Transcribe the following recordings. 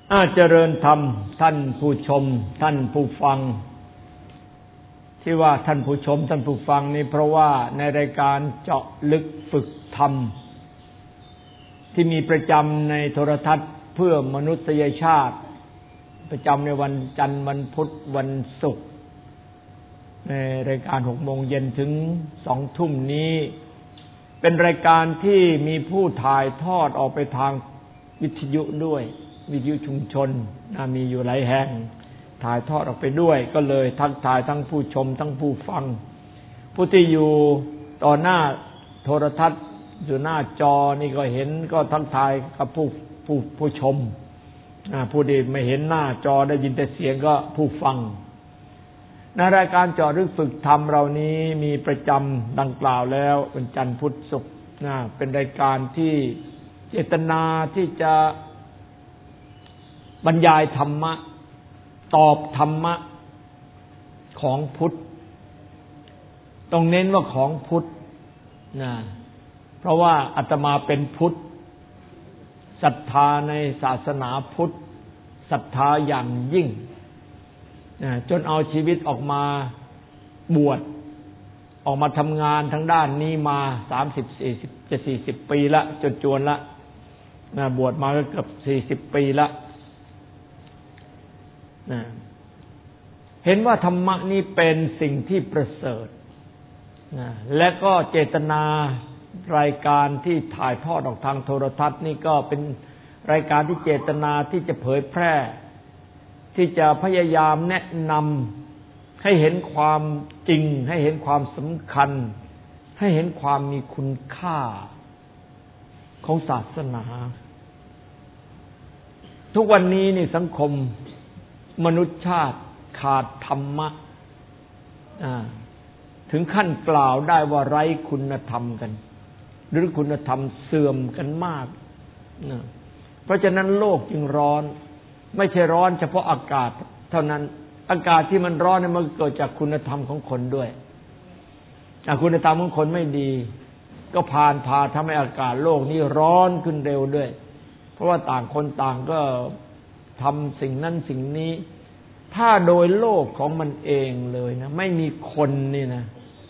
เจริญธรรมท่านผู้ชมท่านผู้ฟังที่ว่าท่านผู้ชมท่านผู้ฟังนี่เพราะว่าในรายการเจาะลึกฝึกธรรมที่มีประจำในโทรทัศน์เพื่อมนุษยชาติประจำในวันจันทร์วันพุธวันศุกร์ในรายการ 18:00 นถึง 20:00 นนี้เป็นรายการที่มีผู้ถ่ายทอดออกไปทางวิทยุด้วยวิทยุชุมชนมีอยู่หลายแห่งถ่ายทอดออกไปด้วยก็เลยทักทายทั้งผู้ชมทั้งผู้ฟังผู้ที่อยู่ต่อหน้าโทรทัศน์อยู่หน้าจอนี่ก็เห็นก็ทักทายกับผู้ชมผู้ที่ไม่เห็นหน้าจอได้ยินแต่เสียงก็ผู้ฟังในรายการเจาะลึกฝึกธรรมเรานี้มีประจำดังกล่าวแล้ววันจันทร์พุธศุกร์เป็นรายการที่เจตนาที่จะบรรยายธรรมะตอบธรรมะของพุทธต้องเน้นว่าของพุทธเพราะว่าอาตมาเป็นพุทธศรัทธาในศาสนาพุทธศรัทธาอย่างยิ่งจนเอาชีวิตออกมาบวชออกมาทำงานทางด้านนี้มา40 ปีละจวนละบวชมาก็เกือบ40 ปีละเห็นว่าธรรมะนี้เป็นสิ่งที่ประเสริฐและก็เจตนารายการที่ถ่ายทอดออกทางโทรทัศน์นี่ก็เป็นรายการที่เจตนาที่จะเผยแพร่ที่จะพยายามแนะนำให้เห็นความจริงให้เห็นความสำคัญให้เห็นความมีคุณค่าของศาสนาทุกวันนี้นี่สังคมมนุษยชาติขาดธรรมะถึงขั้นกล่าวได้ว่าไร้คุณธรรมกันหรือคุณธรรมเสื่อมกันมากเพราะฉะนั้นโลกจึงร้อนไม่ใช่ร้อนเฉพาะอากาศเท่านั้นอากาศที่มันร้อนเนี่ยมันเกิดจากคุณธรรมของคนด้วยคุณธรรมของคนไม่ดีก็พาทำให้อากาศโลกนี้ร้อนขึ้นเร็วด้วยเพราะว่าต่างคนต่างก็ทำสิ่งนั้นสิ่งนี้ถ้าโดยโลกของมันเองเลยนะไม่มีคนนี่นะ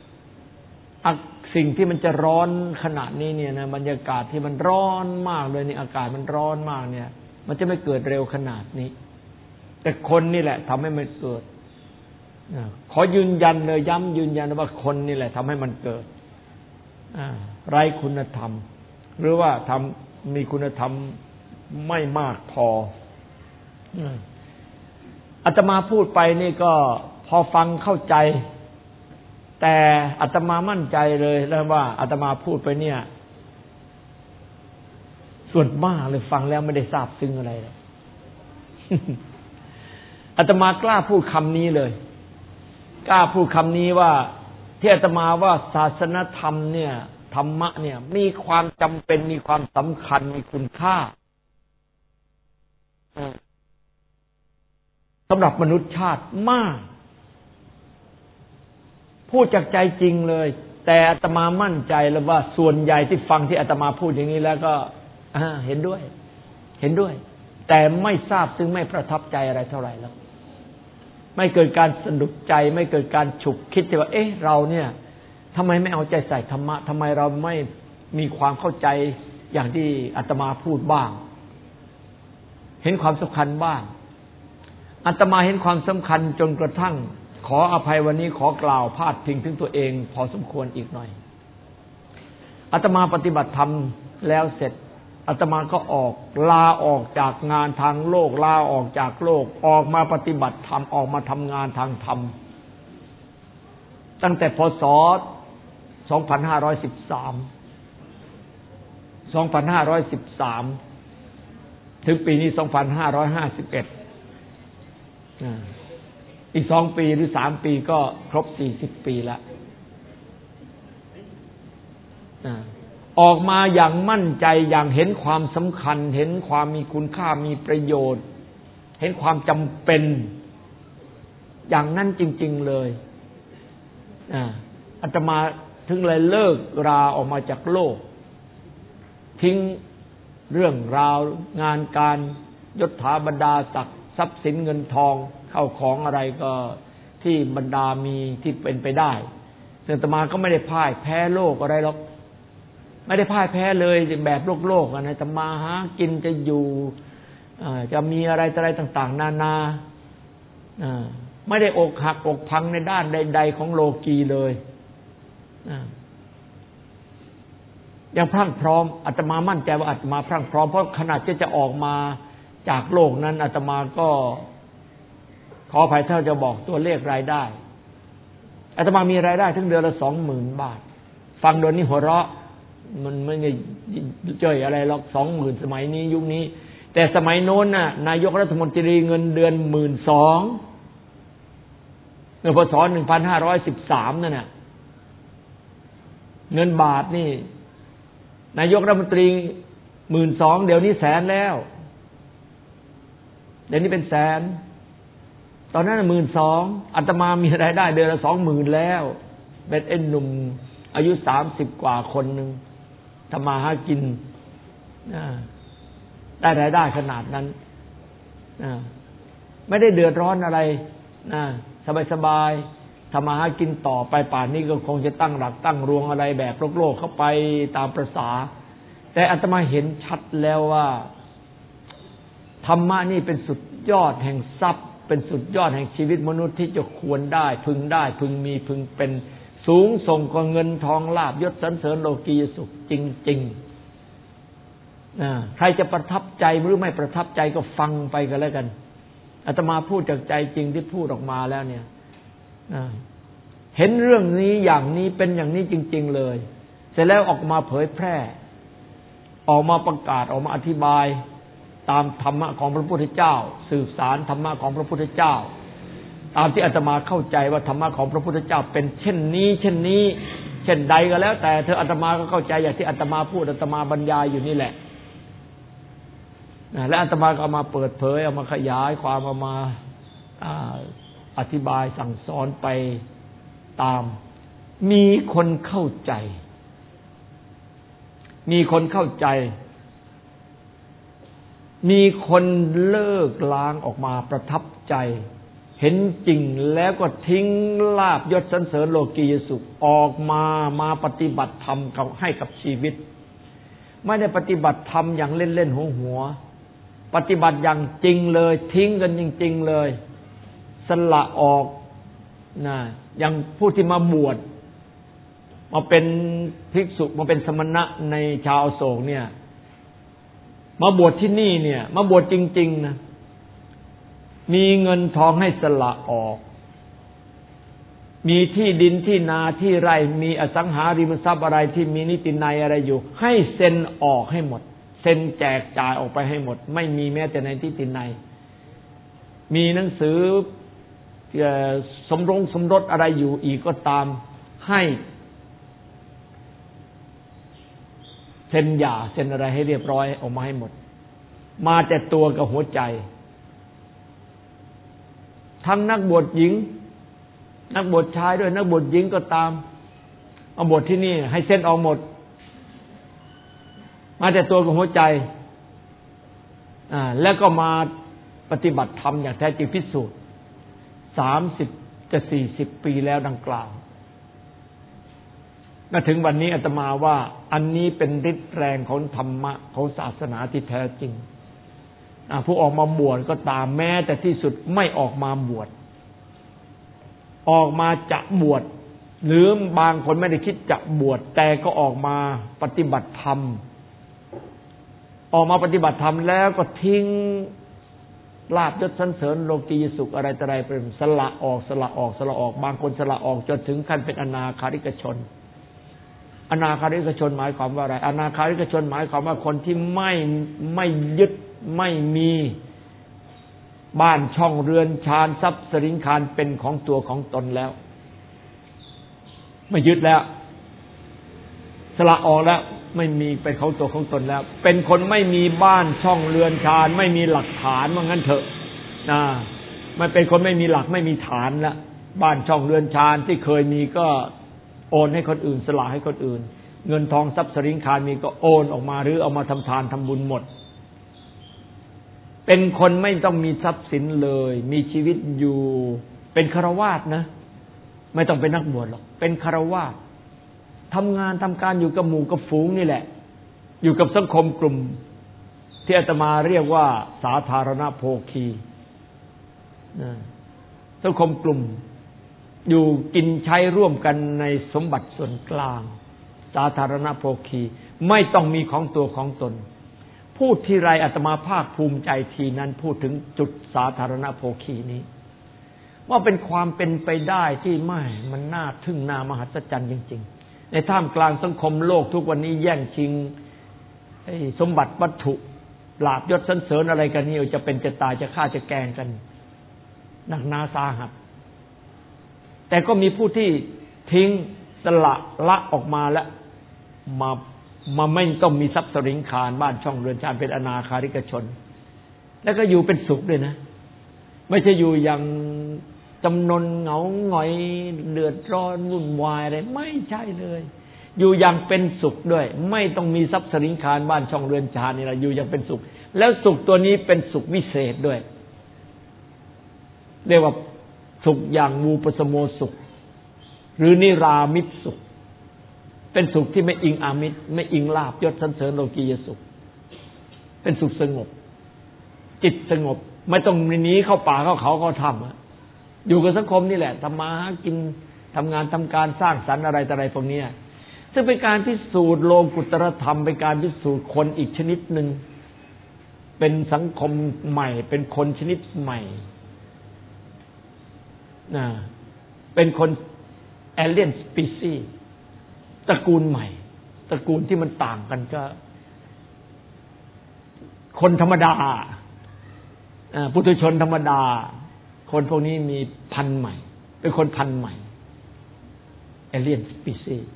สิ่งที่มันจะร้อนขนาดนี้เนี่ยนะบรรยากาศที่มันร้อนมากเลยนี่อากาศมันร้อนมากเนี่ยมันจะไม่เกิดเร็วขนาดนี้แต่คนนี่แหละทำให้มันเกิดขอยืนยันเลยย้ำยืนยันว่าคนนี่แหละทำให้มันเกิดไร้คุณธรรมหรือว่ามีคุณธรรมไม่มากพออาตมาพูดไปนี่ก็พอฟังเข้าใจแต่อาตมามั่นใจเลยแล้วว่าอาตมาพูดไปเนี่ยส่วนมากเลยฟังแล้วไม่ได้ทราบซึ้งอะไรเลยอาตมากล้าพูดคำนี้เลยกล้าพูดคำนี้ว่าที่อาตมาว่าศาสนธรรมเนี่ยธรรมะเนี่ยมีความจำเป็นมีความสำคัญมีคุณค่าสำหรับมนุษยชาติมากพูดจากใจจริงเลยแต่อาตมามั่นใจแล้วว่าส่วนใหญ่ที่ฟังที่อาตมาพูดอย่างนี้แล้วก็เห็นด้วยแต่ไม่ทราบซึ่งไม่ประทับใจอะไรเท่าไหร่แล้วไม่เกิดการสะดุดใจไม่เกิดการฉุกคิดว่าเราเนี่ยทำไมไม่เอาใจใส่ธรรมะทำไมเราไม่มีความเข้าใจอย่างที่อาตมาพูดบ้างเห็นความสำคัญบ้างอาตมาเห็นความสำคัญจนกระทั่งขออภัยวันนี้ขอกล่าวพาดพิงถึงตัวเองพอสมควรอีกหน่อยอาตมาปฏิบัติธรรมแล้วเสร็จอาตมาก็ลาออกจากงานทางโลกลาออกจากโลกออกมาปฏิบัติธรรมออกมาทำงานทางธรรมตั้งแต่พศ2513ถึงปีนี้2551อีก2 ปีหรือ3 ปีก็ครบ40 ปีแล้วออกมาอย่างมั่นใจอย่างเห็นความสำคัญเห็นความมีคุณค่ามีประโยชน์เห็นความจำเป็นอย่างนั้นจริงๆเลยอาตมาถึงเลยเลิกราออกมาจากโลกทิ้งเรื่องราวงานการยศถาบรรดาศักดิ์ทรัพย์สินเงินทองเข้าของอะไรก็ที่บรรดามีที่เป็นไปได้ซึ่งอาตมาก็ไม่ได้พ่ายแพ้โลกอะไรหรอกไม่ได้พ่ายแพ้เลยแบบโลกนะอาตมาหากินจะอยู่จะมีอะไรต่างๆนานาไม่ได้อกหักอกพังในด้านใดๆของโลกีเลยยังพรั่งพร้อมอาตมามั่นใจว่าอาตมาพรั่งพร้อมเพราะขนาดจะออกมาจากโลกนั้นอาตมาก็ขออภัยถ้าจะบอกตัวเลขรายได้อาตมามีรายได้ถึงเดือนละ 20,000 บาทฟังโดยนี้หัวเราะมันไม่ได้เจยอะไรหรอก 20,000 สมัยนี้ยุคนี้แต่สมัยโน้นน่ะนายกรัฐมนตรีเงินเดือน 12,000 เมื่อพศ 1513นั่นน่ะเงินบาทนี่นายกรัฐมนตรี 12,000 เดี๋ยวนี้แสนแล้วเดี๋ยวนี้เป็นแสนตอนนั้น 12,000 อาตมามีรายได้เดือนละ 20,000 แล้วเป็นเอ็นหนุ่มอายุ30กว่าคนนึงทำมาหากินได้รายได้ขนาดนั้นไม่ได้เดือดร้อนอะไรสบายๆทำมาหากินต่อไปป่านนี้ก็คงจะตั้งหลักตั้งรวงอะไรแบบโลกเข้าไปตามประสาแต่อาตมาเห็นชัดแล้วว่าธรรมะนี่เป็นสุดยอดแห่งทรัพย์เป็นสุดยอดแห่งชีวิตมนุษย์ที่จะควรได้พึงมีพึงเป็นสูงส่งกว่าเงินทองลาภยศสรรเสริญโลกียสุขจริงๆใครจะประทับใจหรือไม่ประทับใจก็ฟังไปกันแล้วกันอาตมาพูดจากใจจริงที่พูดออกมาแล้วเนี่ยเห็นเรื่องนี้อย่างนี้เป็นอย่างนี้จริงๆเลยเสร็จแล้วออกมาเผยแพร่ออกมาประกาศออกมาอธิบายตามธรรมะของพระพุทธเจ้าสืบสารธรรมะของพระพุทธเจ้าตามที่อาตมาเข้าใจว่าธรรมะของพระพุทธเจ้าเป็นเช่นนี้เช่นใดก็แล้วแต่เธออาตมาก็เข้าใจอย่างที่อาตมาพูดอาตมาบรรยายอยู่นี่แหละและอาตมาก็เอามาเปิดเผยเอามาขยายความเอามาอธิบายสั่งสอนไปตามมีคนเข้าใจมีคนเลิกล้างออกมาประทับใจเห็นจริงแล้วก็ทิ้งลาภยศสรรเสริญโลกียสุขออกมาปฏิบัติธรรมให้กับชีวิตไม่ได้ปฏิบัติธรรมอย่างเล่นๆหัวปฏิบัติอย่างจริงเลยทิ้งกันจริงๆเลยสละออกอย่างผู้ที่มาบวชมาเป็นภิกษุมาเป็นสมณะในชาวอโศกเนี่ยมาบวชที่นี่เนี่ยมาบวชจริงๆนะมีเงินทองให้สละออกมีที่ดินที่นาที่ไร่มีอสังหาริมทรัพย์อะไรที่มีนิตินัยอะไรอยู่ให้เซ็นออกให้หมดเซ็นแจกจ่ายออกไปให้หมดไม่มีแม้แต่ในนิตินัยมีหนังสือสมรสอะไรอยู่อีกก็ตามให้เซ็นหย่าเซ็นอะไรให้เรียบร้อยออกมาให้หมดมาแต่ตัวกับหัวใจทั้งนักบวชหญิงนักบวชชายด้วยนักบวชหญิงก็ตามเอาบวชที่นี่ให้เซ็นออกหมดมาแต่ตัวกับหัวใจแล้วก็มาปฏิบัติธรรมอย่างแท้จริงพิสูจน์30จะ40ปีแล้วดังกล่าวมาถึงวันนี้อาตมาว่าอันนี้เป็นฤทธิ์แรงของธรรมะของศาสนาที่แท้จริงผู้ออกมาบวชก็ตามแม้แต่ที่สุดไม่ออกมาบวชออกมาจะบวชหรือบางคนไม่ได้คิดจะบวชแต่ก็ออกมาปฏิบัติธรรมแล้วก็ทิ้งลาภยศสรรเสริญโลกียสุขอะไรต่ออะไรเป็นสละออกบางคนสละออกจนถึงขั้นเป็นอนาคาริกชนอนาคาริกชนหมายความว่าอะไรอนาคาริกชนหมายความว่าคนที่ไม่ยึดไม่มีบ้านช่องเรือนชานทรัพย์สินคารเป็นของตัวของตนแล้วไม่ยึดแล้วสละออกแล้วไม่มีเป็นของตัวของตนแล้วเป็นคนไม่มีบ้านช่องเรือนชานไม่มีหลักฐานว่างั้นเถอะไม่เป็นคนไม่มีหลักไม่มีฐานแล้วบ้านช่องเรือนชานที่เคยมีก็โอนให้คนอื่นสละให้คนอื่นเงินทองทรัพย์สินคารมีก็โอนออกมาหรือเอามาทำทานทำบุญหมดเป็นคนไม่ต้องมีทรัพย์สินเลยมีชีวิตอยู่เป็นฆราวาสนะไม่ต้องเป็นนักบวชหรอกเป็นฆราวาสทำงานทำการอยู่กับหมู่กับฝูงนี่แหละอยู่กับสังคมกลุ่มที่อาตมาเรียกว่าสาธารณโภคีสังคมกลุ่มอยู่กินใช้ร่วมกันในสมบัติส่วนกลางสาธารณโภคีไม่ต้องมีของตัวของตนพูดทีไรอาตมาภาคภูมิใจทีนั้นพูดถึงจุดสาธารณโภคีนี้ว่าเป็นความเป็นไปได้ที่ไม่มันน่าทึ่งน่ามหัศจรรย์จริงๆในท่ามกลางสังคมโลกทุกวันนี้แย่งชิงสมบัติวัตถุลาภยศสรรเสริญอะไรกันนี่จะเป็นจะตายจะฆ่าจะแกล้งกันหนักหนาสาหัสแต่ก็มีผู้ที่ทิ้งสละละออกมาแล้วมาไม่ต้องมีทรัพย์สินคารบ้านช่องเรือนชานเป็นอนาคาริกชนแล้วก็อยู่เป็นสุขด้วยนะไม่ใช่อยู่อย่างจำนนเหงาหงอยเดือดร้อนวุ่นวายอะไรไม่ใช่เลยอยู่อย่างเป็นสุขด้วยไม่ต้องมีทรัพย์สินคารบ้านช่องเรือนชานนี่แหละอยู่อย่างเป็นสุขแล้วสุขตัวนี้เป็นสุขวิเศษด้วยเรียกว่าสุขอย่างมูปสโมสุขหรือนิรามิตสุขเป็นสุขที่ไม่อิงอามิตรไม่อิงลาภยศสรรเสริญโลกียสุขเป็นสุขสงบจิตสงบไม่ต้องหนีเข้าป่าเข้าเขาเข้าถ้ำอยู่กับสังคมนี่แหละทำมาหากินทำงานทำการสร้างสรรค์อะไรต่ออะไรพวกนี้ซึ่งเป็นการพิสูจน์โลกุตรธรรมเป็นการพิสูจน์คนอีกชนิดหนึ่งเป็นสังคมใหม่เป็นคนชนิดใหม่เป็นคนเอเลียนสปีซีส์ตระกูลใหม่ตระกูลที่มันต่างกันก็คนธรรมดาปุถุชนธรรมดาคนพวกนี้มีพันธุ์ใหม่เป็นคนพันธุ์ใหม่เอเลียนสปีซีส์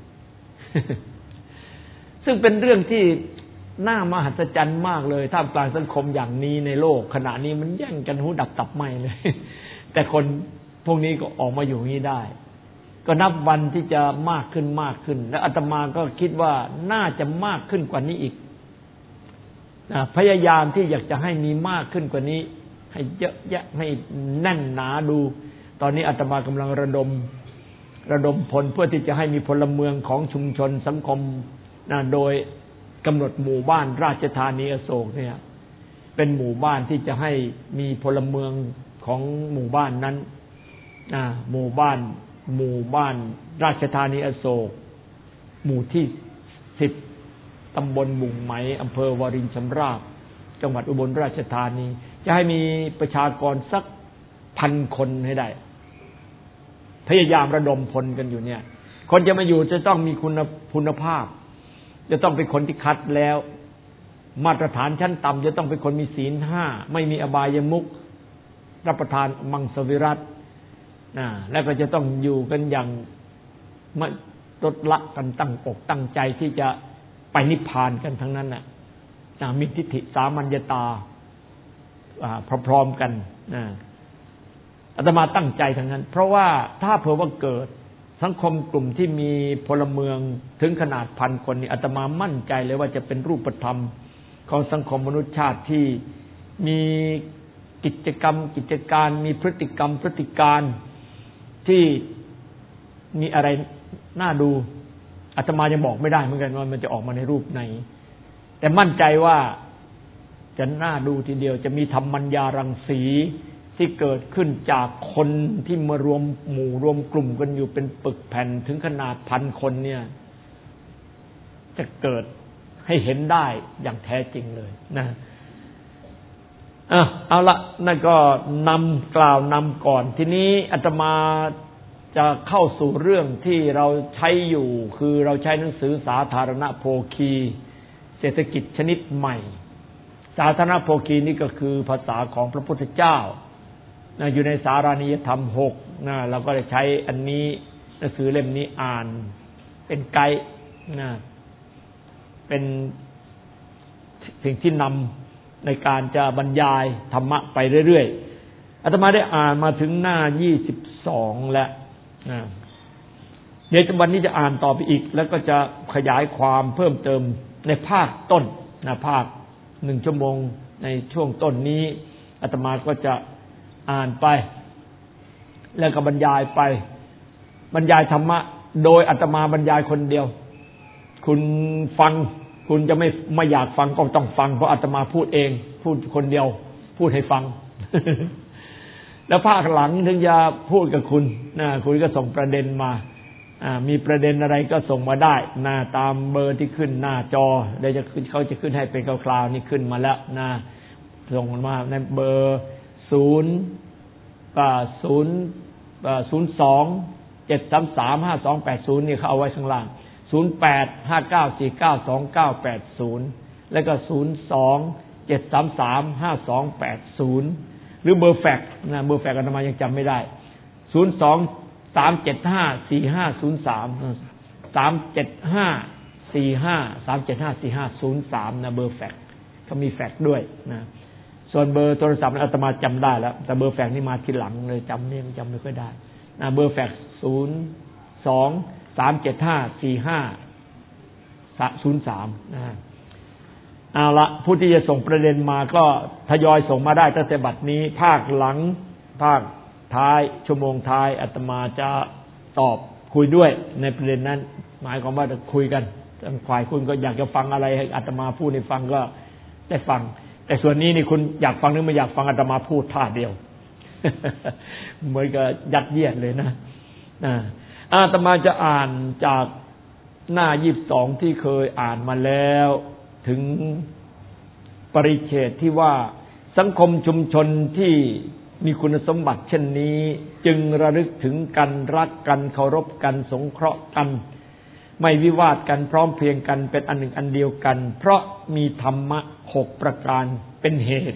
ซึ่งเป็นเรื่องที่น่ามหัศจรรย์มากเลยท่ามกลางสังคมอย่างนี้ในโลกขณะนี้มันแย่งกันหูดับตับไหม้เลยแต่คนพวกนี้ก็ออกมาอยู่อย่างนี้ได้ก็นับวันที่จะมากขึ้นมากขึ้นและอาตมาก็คิดว่าน่าจะมากขึ้นกว่านี้อีกพยายามที่อยากจะให้มีมากขึ้นกว่านี้ให้เยอะแยะให้แน่นหนาดูตอนนี้อาตมากำลังระดมพลเพื่อที่จะให้มีพลเมืองของชุมชนสังคมโดยกำหนดหมู่บ้านราชธานีอโศกเนี่ยเป็นหมู่บ้านที่จะให้มีพลเมืองของหมู่บ้านนั้นหมู่บ้านราชธานีอโศกหมู่ที่10ตำบลบุ่งไหมอำเภอวารินชำราบจังหวัดอุบลราชธานีจะให้มีประชากรสัก 1,000 คนให้ได้พยายามระดมพลกันอยู่เนี่ยคนจะมาอยู่จะต้องมีคุณภาพจะต้องเป็นคนที่คัดแล้วมาตรฐานชั้นต่ำจะต้องเป็นคนมีศีล 5ไม่มีอบายมุขรับประทานมังสวิรัติแล้วก็จะต้องอยู่กันอย่างไม่ลดละกันตั้งอกตั้งใจที่จะไปนิพพานกันทั้งนั้นมีทิฏฐิสามัญญตาพร้อมๆกันอาตมาตั้งใจทั้งนั้นเพราะว่าถ้าเผื่อว่าเกิดสังคมกลุ่มที่มีพลเมืองถึงขนาด 1,000 คนนี่อาตมามั่นใจเลยว่าจะเป็นรูปธรรมของสังคมมนุษยชาติที่มีกิจกรรมกิจการมีพฤติกรรมพฤติการที่มีอะไรน่าดูอาตมายังบอกไม่ได้เหมือนกันว่ามันจะออกมาในรูปไหนแต่มั่นใจว่าจะน่าดูทีเดียวจะมีธรรมัญญารังสีที่เกิดขึ้นจากคนที่มารวมหมู่รวมกลุ่มกันอยู่เป็นปึกแผ่นถึงขนาด 1,000 คนเนี่ยจะเกิดให้เห็นได้อย่างแท้จริงเลยนะเอาละนั่นก็กล่าวนำก่อนทีนี้อาตมาจะเข้าสู่เรื่องที่เราใช้อยู่คือเราใช้หนังสือสาธารณโภคีเศรษฐกิจชนิดใหม่สาธารณโภคีนี่ก็คือภาษาของพระพุทธเจ้าอยู่ในสารานิยธรรม6เราก็ได้ใช้อันนี้หนังสือเล่มนี้อ่านเป็นไกด์เป็นสิ่งที่นำในการจะบรรยายธรรมะไปเรื่อยๆอาตมาได้อ่านมาถึงหน้า22แล้วเดี๋ยววันนี้จะอ่านต่อไปอีกแล้วก็จะขยายความเพิ่มเติมในภาคต้นภาค 1 ชั่วโมงในช่วงต้นนี้อาตมาก็จะอ่านไปแล้วก็บรรยายไปบรรยายธรรมะโดยอาตมาบรรยายคนเดียวคุณฟังคุณจะไม่อยากฟังก็ต้องฟังเพราะอาตมาพูดเองพูดคนเดียวพูดให้ฟัง แล้วภาคหลังถึงจะพูดกับคุณนะคุณก็ส่งประเด็นมามีประเด็นอะไรก็ส่งมาได้นะตามเบอร์ที่ขึ้นหน้าจอเดี๋ยวเขาจะขึ้นให้เป็นคราวๆนี่ขึ้นมาแล้วนะส่งมาในเบอร์02-733-5280นี่เขาเอาไว้ข้างล่าง0859492980แล้วก็02-733-5280หรือเบอร์แฟกซ์นะเบอร์แฟกซ์อาตมายังจำไม่ได้02-375-4503 นะเบอร์แฟกซ์เขามีแฟกซ์ด้วยนะส่วนเบอร์โทรศัพท์อาตมาจำได้แล้วแต่เบอร์แฟกซ์นี่มาทีหลังเลยจำไม่ค่อยได้นะเบอร์แฟกซ์02-375-4503นะเอาละผู้ที่จะส่งประเด็นมาก็ทยอยส่งมาได้ตั้งแต่บัดนี้ภาคหลังภาคท้ายชั่วโมงท้ายอาตมาจะตอบคุยด้วยในประเด็นนั้นหมายความว่าจะคุยกันฝ่ายคุณก็อยากจะฟังอะไรให้อาตมาพูดให้ฟังก็ได้ฟังแต่ส่วนนี้นี่คุณอยากฟังหรือไม่อยากฟังอาตมาพูดท่าเดียว เหมือนกับยัดเยียดเลยนะอาตมาจะอ่านจากหน้า22ที่เคยอ่านมาแล้วถึงปริเฉดที่ว่าสังคมชุมชนที่มีคุณสมบัติเช่นนี้จึงระลึกถึงกันรักกันเคารพกันสงเคราะห์กันไม่วิวาทกันพร้อมเพรียงกันเป็นอันหนึ่งอันเดียวกันเพราะมีธรรมะ6ประการเป็นเหตุ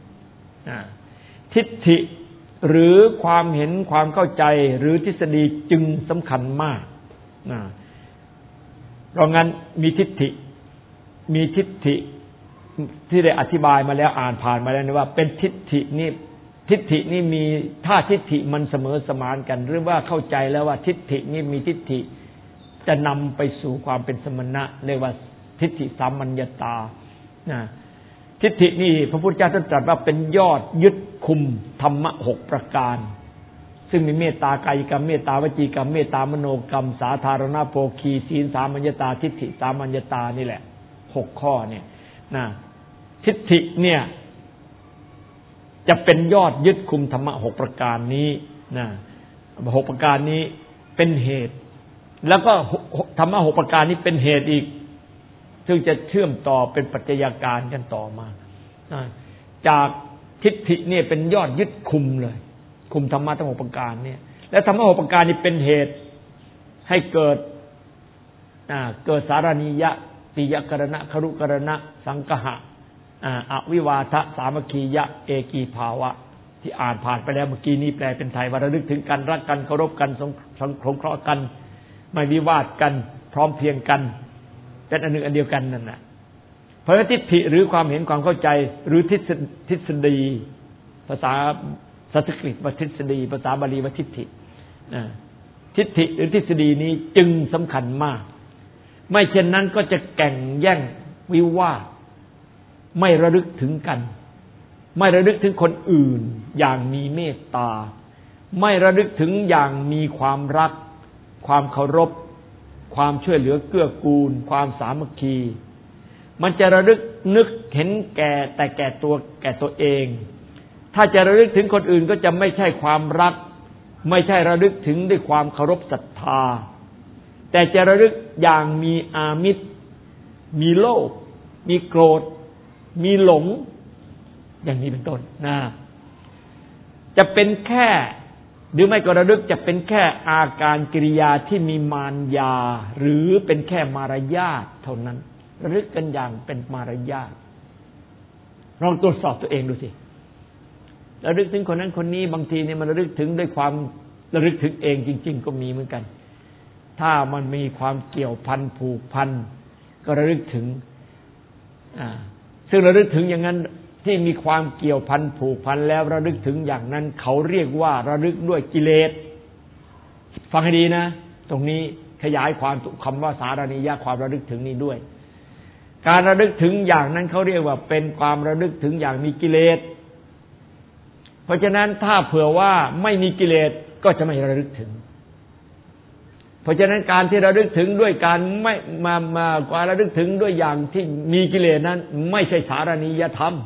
ทิฏฐิหรือความเห็นความเข้าใจหรือทฤษฎีจึงสำคัญมากเพราะงั้นมีทิฏฐิที่ได้อธิบายมาแล้วอ่านผ่านมาแล้วนะว่าเป็นทิฏฐินี่มีถ้าทิฏฐิมันเสมอสมานกันหรือว่าเข้าใจแล้วว่าทิฏฐินี่มีทิฏฐิจะนำไปสู่ความเป็นสมณะเรียกว่าทิฏฐิสามัญญตาทิฏฐินี่พระพุทธเจ้าตรัสว่าเป็นยอดยึดคุมธรรมะ6ประการซึ่งมีเมตตากายกรรมเมตตาวจีกรรมเมตตามโนกรรมสาธารณโภคีศีลสามัญญตาทิฏฐิสามัญญตานี่แหละ6ข้อเนี่ยทิฏฐิเนี่ยจะเป็นยอดยึดคุมธรรมะ6ประการนี้6ประการนี้เป็นเหตุแล้วก็ธรรมะ6ประการนี้เป็นเหตุอีกซึ่งจะเชื่อมต่อเป็นปัจจัยการกันต่อมาจากทิฏฐิเนี่ยเป็นยอดยึดคุมเลยคุมธรรมะทั้ง6ประการเนี่ยและธรรมะ6ประการนี้เป็นเหตุให้เกิดสารณียะติยกรณะครุกรณะสังคหะอวิวาทะสามัคคียะเอกีภาวะที่อ่านผ่านไปแล้วเมื่อกี้นี้แปลเป็นไทยว่าระลึกถึงกันรักกันเคารพกันสงเคราะห์กันไม่วิวาทกันพร้อมเพรียงกันเป็นอันหนึ่งอันเดียวกันนั่นน่ะเพราะทิฏฐิหรือความเห็นความเข้าใจหรือทฤษฎีภาษาสันสกฤตว่าทฤษฎีภาษาบาลีว่าทิฏฐิทิฏฐิหรือทฤษฎีนี้จึงสำคัญมากไม่เช่นนั้นก็จะแข่งแย่งวิวาทไม่ระลึกถึงกันไม่ระลึกถึงคนอื่นอย่างมีเมตตาไม่ระลึกถึงอย่างมีความรักความเคารพความช่วยเหลือเกื้อกูลความสามัคคีมันจะระลึกนึกเห็นแก่ตัวเองถ้าจะระลึกถึงคนอื่นก็จะไม่ใช่ความรักไม่ใช่ระลึกถึงด้วยความเคารพศรัทธาแต่จะระลึกอย่างมีอามิตรมีโลภมีโกรธมีหลงอย่างนี้เป็นต้นจะเป็นแค่หรือไม่ก็ระลึกจะเป็นแค่อาการกิริยาที่มีมารยาหรือเป็นแค่มารยาทเท่านั้นระลึกกันอย่างเป็นมารยาทลองตรวจสอบตัวเองดูสิระลึกถึงคนนั้นคนนี้บางทีเนี่ยมันระลึกถึงด้วยความระลึกถึงเองจริงๆก็มีเหมือนกันถ้ามันมีความเกี่ยวพันผูกพันก็ระลึกถึงซึ่งระลึกถึงอย่างนั้นที่มีความเกี่ยวพันผูกพันแล้วระลึกถึงอย่างนั้นเขาเรียกว่าระลึกด้วยกิเลสฟังให้ดีนะตรงนี้ขยายความคำว่าสารณียะความระลึกถึงนี้ด้วยการระลึกถึงอย่างนั้นเขาเรียกว่าเป็นความระลึกถึงอย่างมีกิเลสเพราะฉะนั้นถ้าเผื่อว่าไม่มีกิเลสก็จะไม่ระลึกถึงเพราะฉะนั้นการที่ระลึกถึงด้วยการไม่การระลึกถึงด้วยอย่างที่มีกิเลสนั้นไม่ใช่สารณียธรรม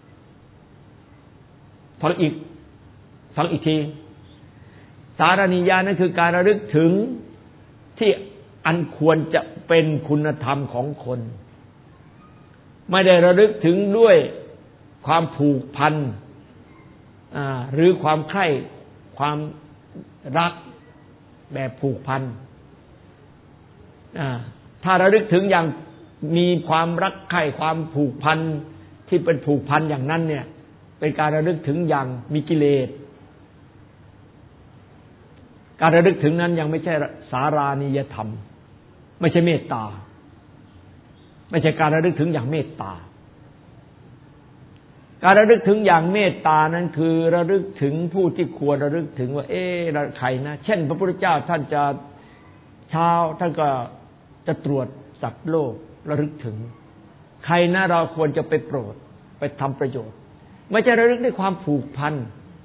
ฟังอีกทีสารณียะนั่นคือการระลึกถึงที่อันควรจะเป็นคุณธรรมของคนไม่ได้ระลึกถึงด้วยความผูกพันหรือความใคร่ความรักแบบผูกพันถ้าระลึกถึงอย่างมีความรักใคร่ความผูกพันที่เป็นผูกพันอย่างนั้นเนี่ยเป็นการระลึกถึงอย่างมีกิเลสการระลึกถึงนั้นยังไม่ใช่สารานิยธรรมไม่ใช่เมตตาไม่ใช่การระลึกถึงอย่างเมตตาการระลึกถึงอย่างเมตตานั้นคือระลึกถึงผู้ที่ควรระลึกถึงว่าใครนะเช่นพระพุทธเจ้าท่านจะเช้าท่านก็จะตรวจสัตว์โลกระลึกถึงใครนะเราควรจะไปโปรดไปทำประโยชน์ไม่ใช่ระลึกด้วยความผูกพัน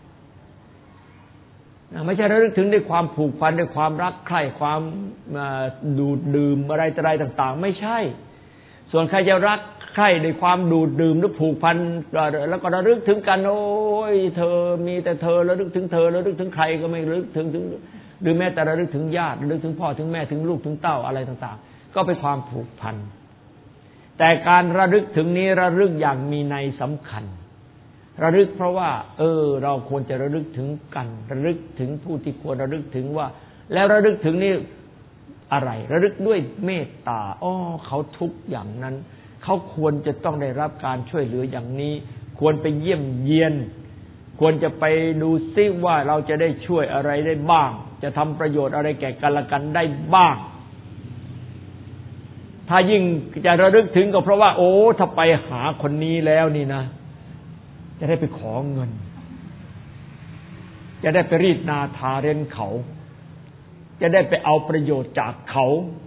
ไม่ใช่ระลึกถึงด้วยความผูกพันด้วยความรักใคร่ความดูดดื่มอะไรต่างๆไม่ใช่ส่วนใครจะรักใคร่ด้วยความดูดดื่มหรือผูกพันแล้วก็ระลึกถึงกันโอ้ยเธอมีแต่เธอระลึกถึงเธอระลึกถึงใครก็ไม่ระลึกถึงหรือแม้แต่ระลึกถึงญาติระลึกถึงพ่อถึงแม่ถึงลูกถึงเต้าอะไรต่างๆก็เป็นความผูกพันแต่การระลึกถึงนี้ระลึกอย่างมีในสำคัญระลึกเพราะว่าเราควรจะระลึกถึงกันระลึกถึงผู้ที่ควรระลึกถึงว่าแล้วระลึกถึงนี่อะไรระลึกด้วยเมตตาเขาทุกข์อย่างนั้นเขาควรจะต้องได้รับการช่วยเหลืออย่างนี้ควรไปเยี่ยมเยียนควรจะไปดูซิว่าเราจะได้ช่วยอะไรได้บ้างจะทำประโยชน์อะไรแก่กันและกันได้บ้างถ้ายิ่งจะระลึกถึงก็เพราะว่าถ้าไปหาคนนี้แล้วนี่นะจะได้ไปขอเงินจะได้ไปรีดนาทาเร้นเขาจะได้ไปเอาประโยชน์จากเขา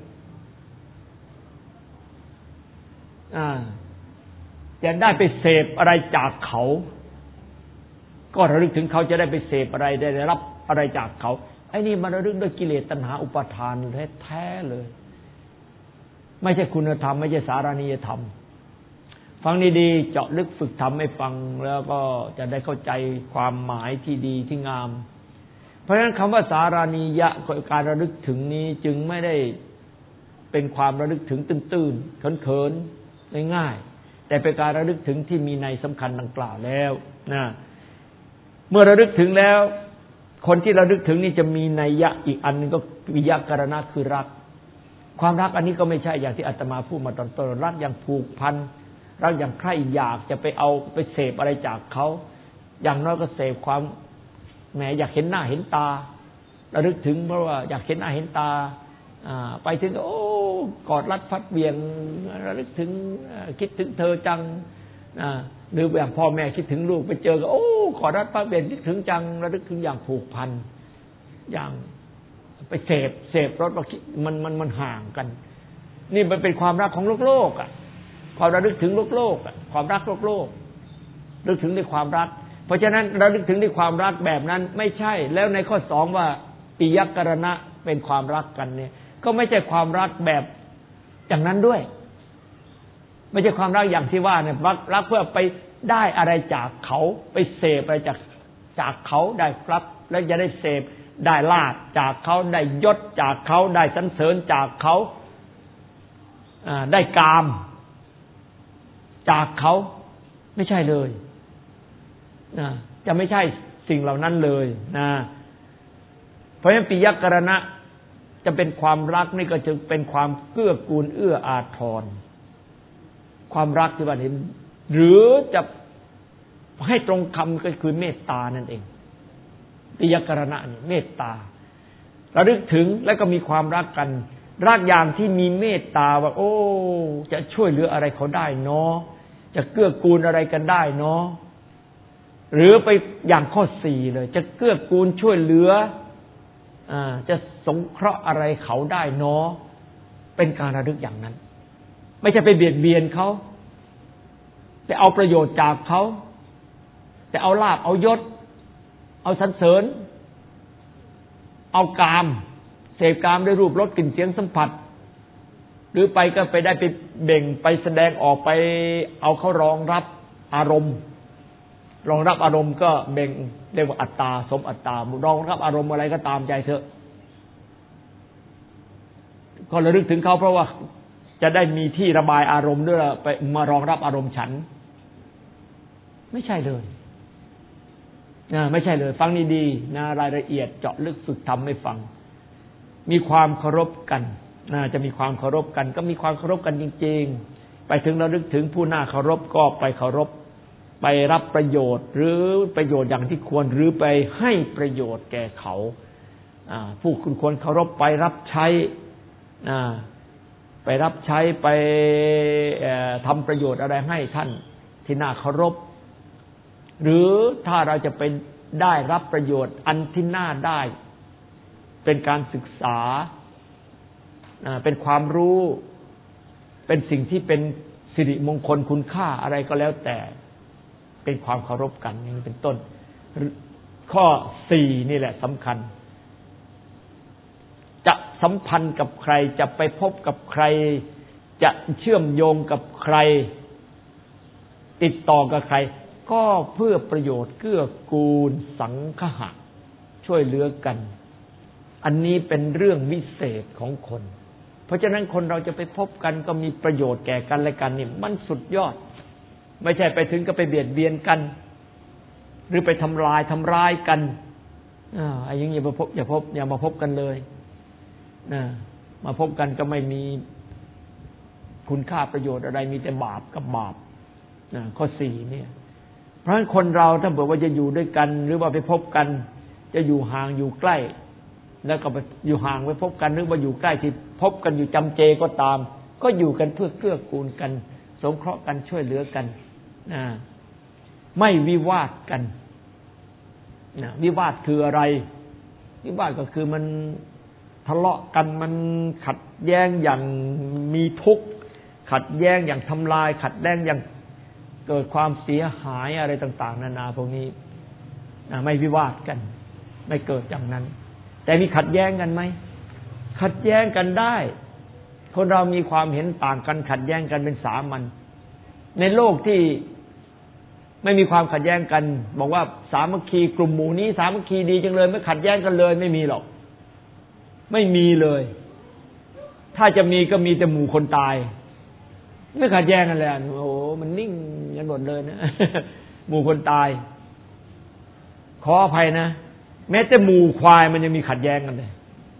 จะได้ไปเสพอะไรจากเขาก็ระลึกถึงเขาจะได้ไปเสพอะไรได้รับอะไรจากเขาไอ้นี่มันระลึกด้วยกิเลสตัณหาอุปาทานแท้ๆเลยไม่ใช่คุณธรรมไม่ใช่สารณียธรรมฟังดีๆเจาะลึกฝึกทำให้ฟังแล้วก็จะได้เข้าใจความหมายที่ดีที่งามเพราะฉะนั้นคำว่าสารานียะการระลึกถึงนี้จึงไม่ได้เป็นความระลึกถึงตื้นๆเขินๆง่ายๆแต่เป็นการระลึกถึงที่มีในสำคัญดังกล่าวแล้วนะเมื่อระลึกถึงแล้วคนที่ระลึกถึงนี่จะมีนัยยะอีกอันนึงก็วิยกรณะคือรักความรักอันนี้ก็ไม่ใช่อย่างที่อาตมาพูดมาตอนต้นรักอย่างผูกพันรักอย่างใคร่อยากจะไปเอาไปเสพอะไรจากเขาอย่างน้อยก็เสพความแหมอยากเห็นหน้าเห็นตาระลึกถึงเพราะว่าอยากเห็นหน้าเห็นตาไปถึงกอดรัดฟัดเบี่ยงระลึกถึงคิดถึงเธอจังหรืออย่างพ่อแม่คิดถึงลูกไปเจอก็กอดรัดฟัดเบี่ยงคิดถึงจังระลึกถึงอย่างผูกพันอย่างไปเสพรสว่ามันห่างกันนี่มันเป็นความรักของโลกความระลึกถึงโลกความรักโลกนึกถึงในความรักเพราะฉะนั้นระลึกถึงในความรักแบบนั้นไม่ใช่แล้วในข้อ2ว่าปิยกรณะเป็นความรักกันเนี่ยก็ไม่ใช่ความรักแบบอย่างนั้นด้วยไม่ใช่ความรักอย่างที่ว่าเนี่ยรักเพื่อไปได้อะไรจากเขาไปเสพอะไรจากเขาได้รับแล้วจะได้เสพได้ลาภจากเขาได้ยศจากเขาได้สรรเสริญจากเขาได้กามจากเขาไม่ใช่เลยนะจะไม่ใช่สิ่งเหล่านั้นเลยนะเพราะฉะนั้นปิยกรณะจะเป็นความรักนี่ก็จะเป็นความเกื้อกูลเอื้ออาทรความรักที่ว่าเห็นหรือจะให้ตรงคำก็คือเมตตานั่นเองปิยกรณะนี่เมตตาระลึกถึงแล้วก็มีความรักกันรักอย่างที่มีเมตตาว่าจะช่วยเหลืออะไรเขาได้เนาะจะเกื้อกูลอะไรกันได้เนาะหรือไปอย่างข้อ4เลยจะเกื้อกูลช่วยเหลือจะสงเคราะห์อะไรเขาได้เนาะเป็นการระลึกอย่างนั้นไม่ใช่ไปเบียดเบียนเขาไปเอาประโยชน์จากเขาแต่เอาลาภเอายศเอาสรรเสริญเอากามเสพกามด้วยรูปรสกลิ่นเสียงสัมผัสหรือไปก็ไปได้ไปเบ่งไปแสดงออกไปเอาเขารองรับอารมณ์รองรับอารมณ์ก็เบ่งเรียกว่าอัตตาสมอัตตารองรับอารมณ์อะไรก็ตามใจเถอะก็ระลึกถึงเขาเพราะว่าจะได้มีที่ระบายอารมณ์ด้วยไปมารองรับอารมณ์ฉันไม่ใช่เลยไม่ใช่เลยฟังดีๆนะรายละเอียดเจาะลึกฝึกทำให้ฟังมีความเคารพกันจะมีความเคารพกันก็มีความเคารพกันจริงๆไปถึงระลึกถึงผู้น่าเคารพก็ไปเคารพไปรับประโยชน์หรือประโยชน์อย่างที่ควรหรือไปให้ประโยชน์แก่เขาผู้คุณควรเคารพไปรับใช้ไปรับใช้ไปทำประโยชน์อะไรให้ท่านที่น่าเคารพหรือถ้าเราจะเป็นได้รับประโยชน์อันที่น่าได้เป็นการศึกษาเป็นความรู้เป็นสิ่งที่เป็นสิริมงคลคุณค่าอะไรก็แล้วแต่เป็นความเคารพกันอย่างนี้เป็นต้นข้อ4นี่แหละสำคัญจะสัมพันธ์กับใครจะไปพบกับใครจะเชื่อมโยงกับใครติดต่อกับใครก็เพื่อประโยชน์เกื้อกูลสังคหะช่วยเหลือกันอันนี้เป็นเรื่องวิเศษของคนเพราะฉะนั้นคนเราจะไปพบกันก็มีประโยชน์แก่กันและกันนี่มันสุดยอดไม่ใช่ไปถึงก็ไปเบียดเบียนกันหรือไปทำร้ายกันอย่างนี้อย่ามาพบกันเลยมาพบกันก็ไม่มีคุณค่าประโยชน์อะไรมีแต่บาปกับบาปข้อ4เนี่ยเพราะฉะนั้นคนเราถ้าบอกว่าจะอยู่ด้วยกันหรือว่าไปพบกันจะอยู่ห่างอยู่ใกล้แล้วก็ไปอยู่ห่างไปพบกันหรือว่าอยู่ใกล้ที่พบกันอยู่จำเจก็ตามก็อยู่กันเพื่อเกื้อกูลกันสงเคราะห์กันช่วยเหลือกันไม่วิวาทกันวิวาทคืออะไรวิวาทก็คือมันทะเลาะกันมันขัดแย้งอย่างมีทุกข์ขัดแย้งอย่างทำลายขัดแย้งอย่างเกิดความเสียหายอะไรต่างๆนานาพวกนี้ไม่วิวาทกันไม่เกิดอย่างนั้นแต่มีขัดแย้งกันไหมขัดแย้งกันได้คนเรามีความเห็นต่างกันขัดแย้งกันเป็นสามัญในโลกที่ไม่มีความขัดแย้งกันบอกว่าสามัคคีกลุ่มหมู่นี้สามัคคีดีจังเลยไม่ขัดแย้งกันเลยไม่มีหรอกไม่มีเลยถ้าจะมีก็มีแต่หมู่คนตายไม่ขัดแย้งกันเลยโอ้มันนิ่งกันหมดเลยนะหมู่คนตายขออภัยนะแม้แต่หมู่ควายมันยังมีขัดแย้งกันเลย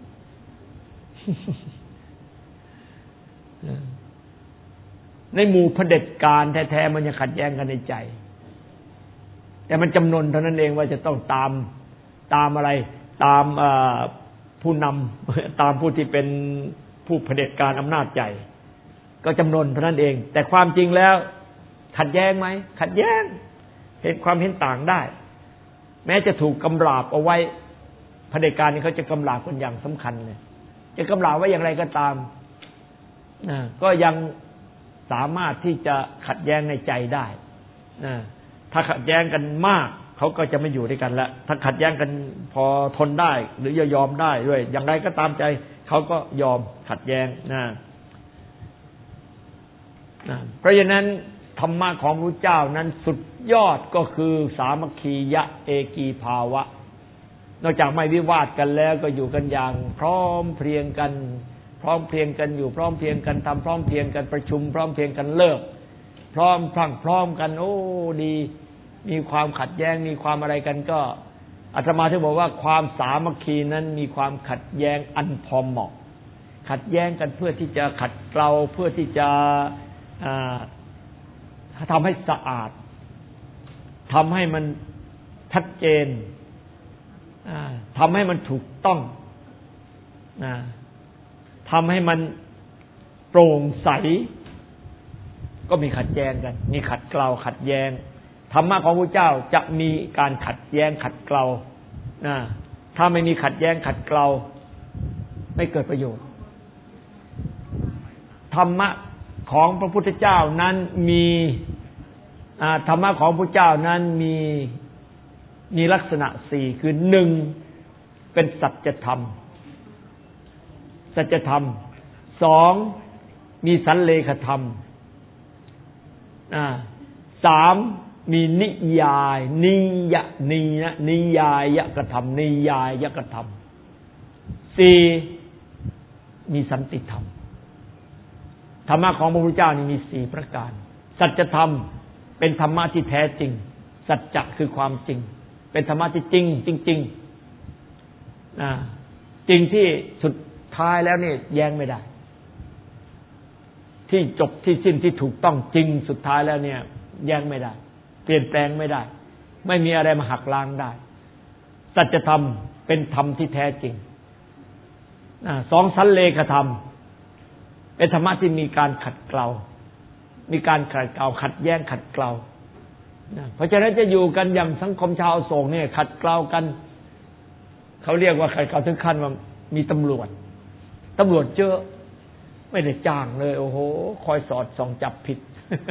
ในหมู่เผด็จการแท้ๆมันยังขัดแย้งกันในใจแต่มันจำนวนเท่านั้นเองว่าจะต้องตามอะไรตามผู้นำตามผู้ที่เป็นผู้เผด็จการอำนาจใหญ่ก็จำนวนเท่านั้นเองแต่ความจริงแล้วขัดแย้งไหมขัดแย้งเห็นความเห็นต่างได้แม้จะถูกกำราบเอาไว้เผด็จการนี่เขาจะกำราบกันอย่างสำคัญเลยจะกำราบไว้อย่างไรก็ตามก็ยังสามารถที่จะขัดแย้งในใจได้ถ้าขัดแย้งกันมากเขาก็จะไม่อยู่ด้วยกันแล้วถ้าขัดแย้งกันพอทนได้หรือยอมได้ด้วยอย่างไรก็ตามใจเขาก็ยอมขัดแย้งเพราะฉะนั้นธรรมะของพระเจ้านั้นสุดยอดก็คือสามัคคียะเอกีภาวะนอกจากไม่วิวาทกันแล้วก็อยู่กันอย่างพร้อมเพรียงกันพร้อมเพรียงกันอยู่พร้อมเพรียงกันทำพร้อมเพรียงกันประชุมพร้อมเพรียงกันเลิกพร้อมพรั่งพร้อมกันโอ้ดีมีความขัดแย้งมีความอะไรกันก็อาตมาถึงบอกว่าความสามัคคีนั้นมีความขัดแย้งอันพอเหมาะขัดแย้งกันเพื่อที่จะขัดเกลาเพื่อที่จะทำให้สะอาดทำให้มันชัดเจนทำให้มันถูกต้องทำให้มันโปร่งใสก็มีขัดแย้งกันมีขัดเกลาขัดแย้งธรรมะของพระเจ้าจะมีการขัดแย้งขัดเกลาถ้าไม่มีขัดแย้งขัดเกลาไม่เกิดประโยชน์ธรรมะของพระพุทธเจ้านั้นมีธรรมะของพระเจ้านั้นมีลักษณะสี่คือหนึ่งเป็นสัจธรรมสองมีสันเลขธรรมสามมีนิยายนิยายกธรรมนิยายกธรรมสี่มีสันติธรรมธรรมะของพระพุทธเจ้านี่มีสี่ประการสัจธรรมเป็นธรรมะที่แท้จริงสัจจะคือความจริงเป็นธรรมะที่จริงจริงจริงที่สุดท้ายแล้วนี่แย้งไม่ได้ที่จบที่สิ้นที่ถูกต้องจริงสุดท้ายแล้วเนี่ยแย้งไม่ได้เปลี่ยนแปลงไม่ได้ไม่มีอะไรมาหักล้างได้สัจธรรมเป็นธรรมที่แท้จริงสองสันเลขธรรมเป็นธรรมะที่มีการขัดเกลามีการขัดเกลาขัดแย้งขัดเกลาเพราะฉะนั้นจะอยู่กันอย่างสังคมชาวอโศกเนี่ยขัดเกลากันเขาเรียกว่าขัดเกลาถึงขั้นว่ามีตำรวจเยอะไม่ได้จ้างเลยโอ้โหคอยสอดส่องจับผิด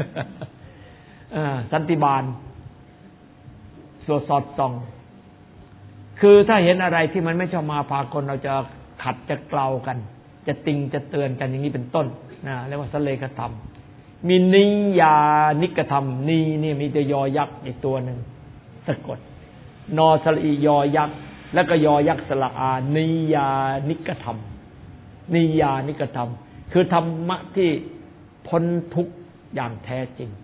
สันติบาลสอดส่องคือถ้าเห็นอะไรที่มันไม่ชอบมาพากลเราจะขัดจะเกลากันจะติงจะเตือนกันอย่างนี้เป็นต้นเรียกว่าสันเลขธรรมมีนิยานิกธรรมนี่มีแต่ยอยักษ์อีกตัวหนึ่งสะกดนอสระอียอยักษ์แล้วก็ยอยักษ์สระอานิยานิกธรรมนิยานิกธรรมคือธรรมะที่พ้นทุกข์อย่างแท้จริง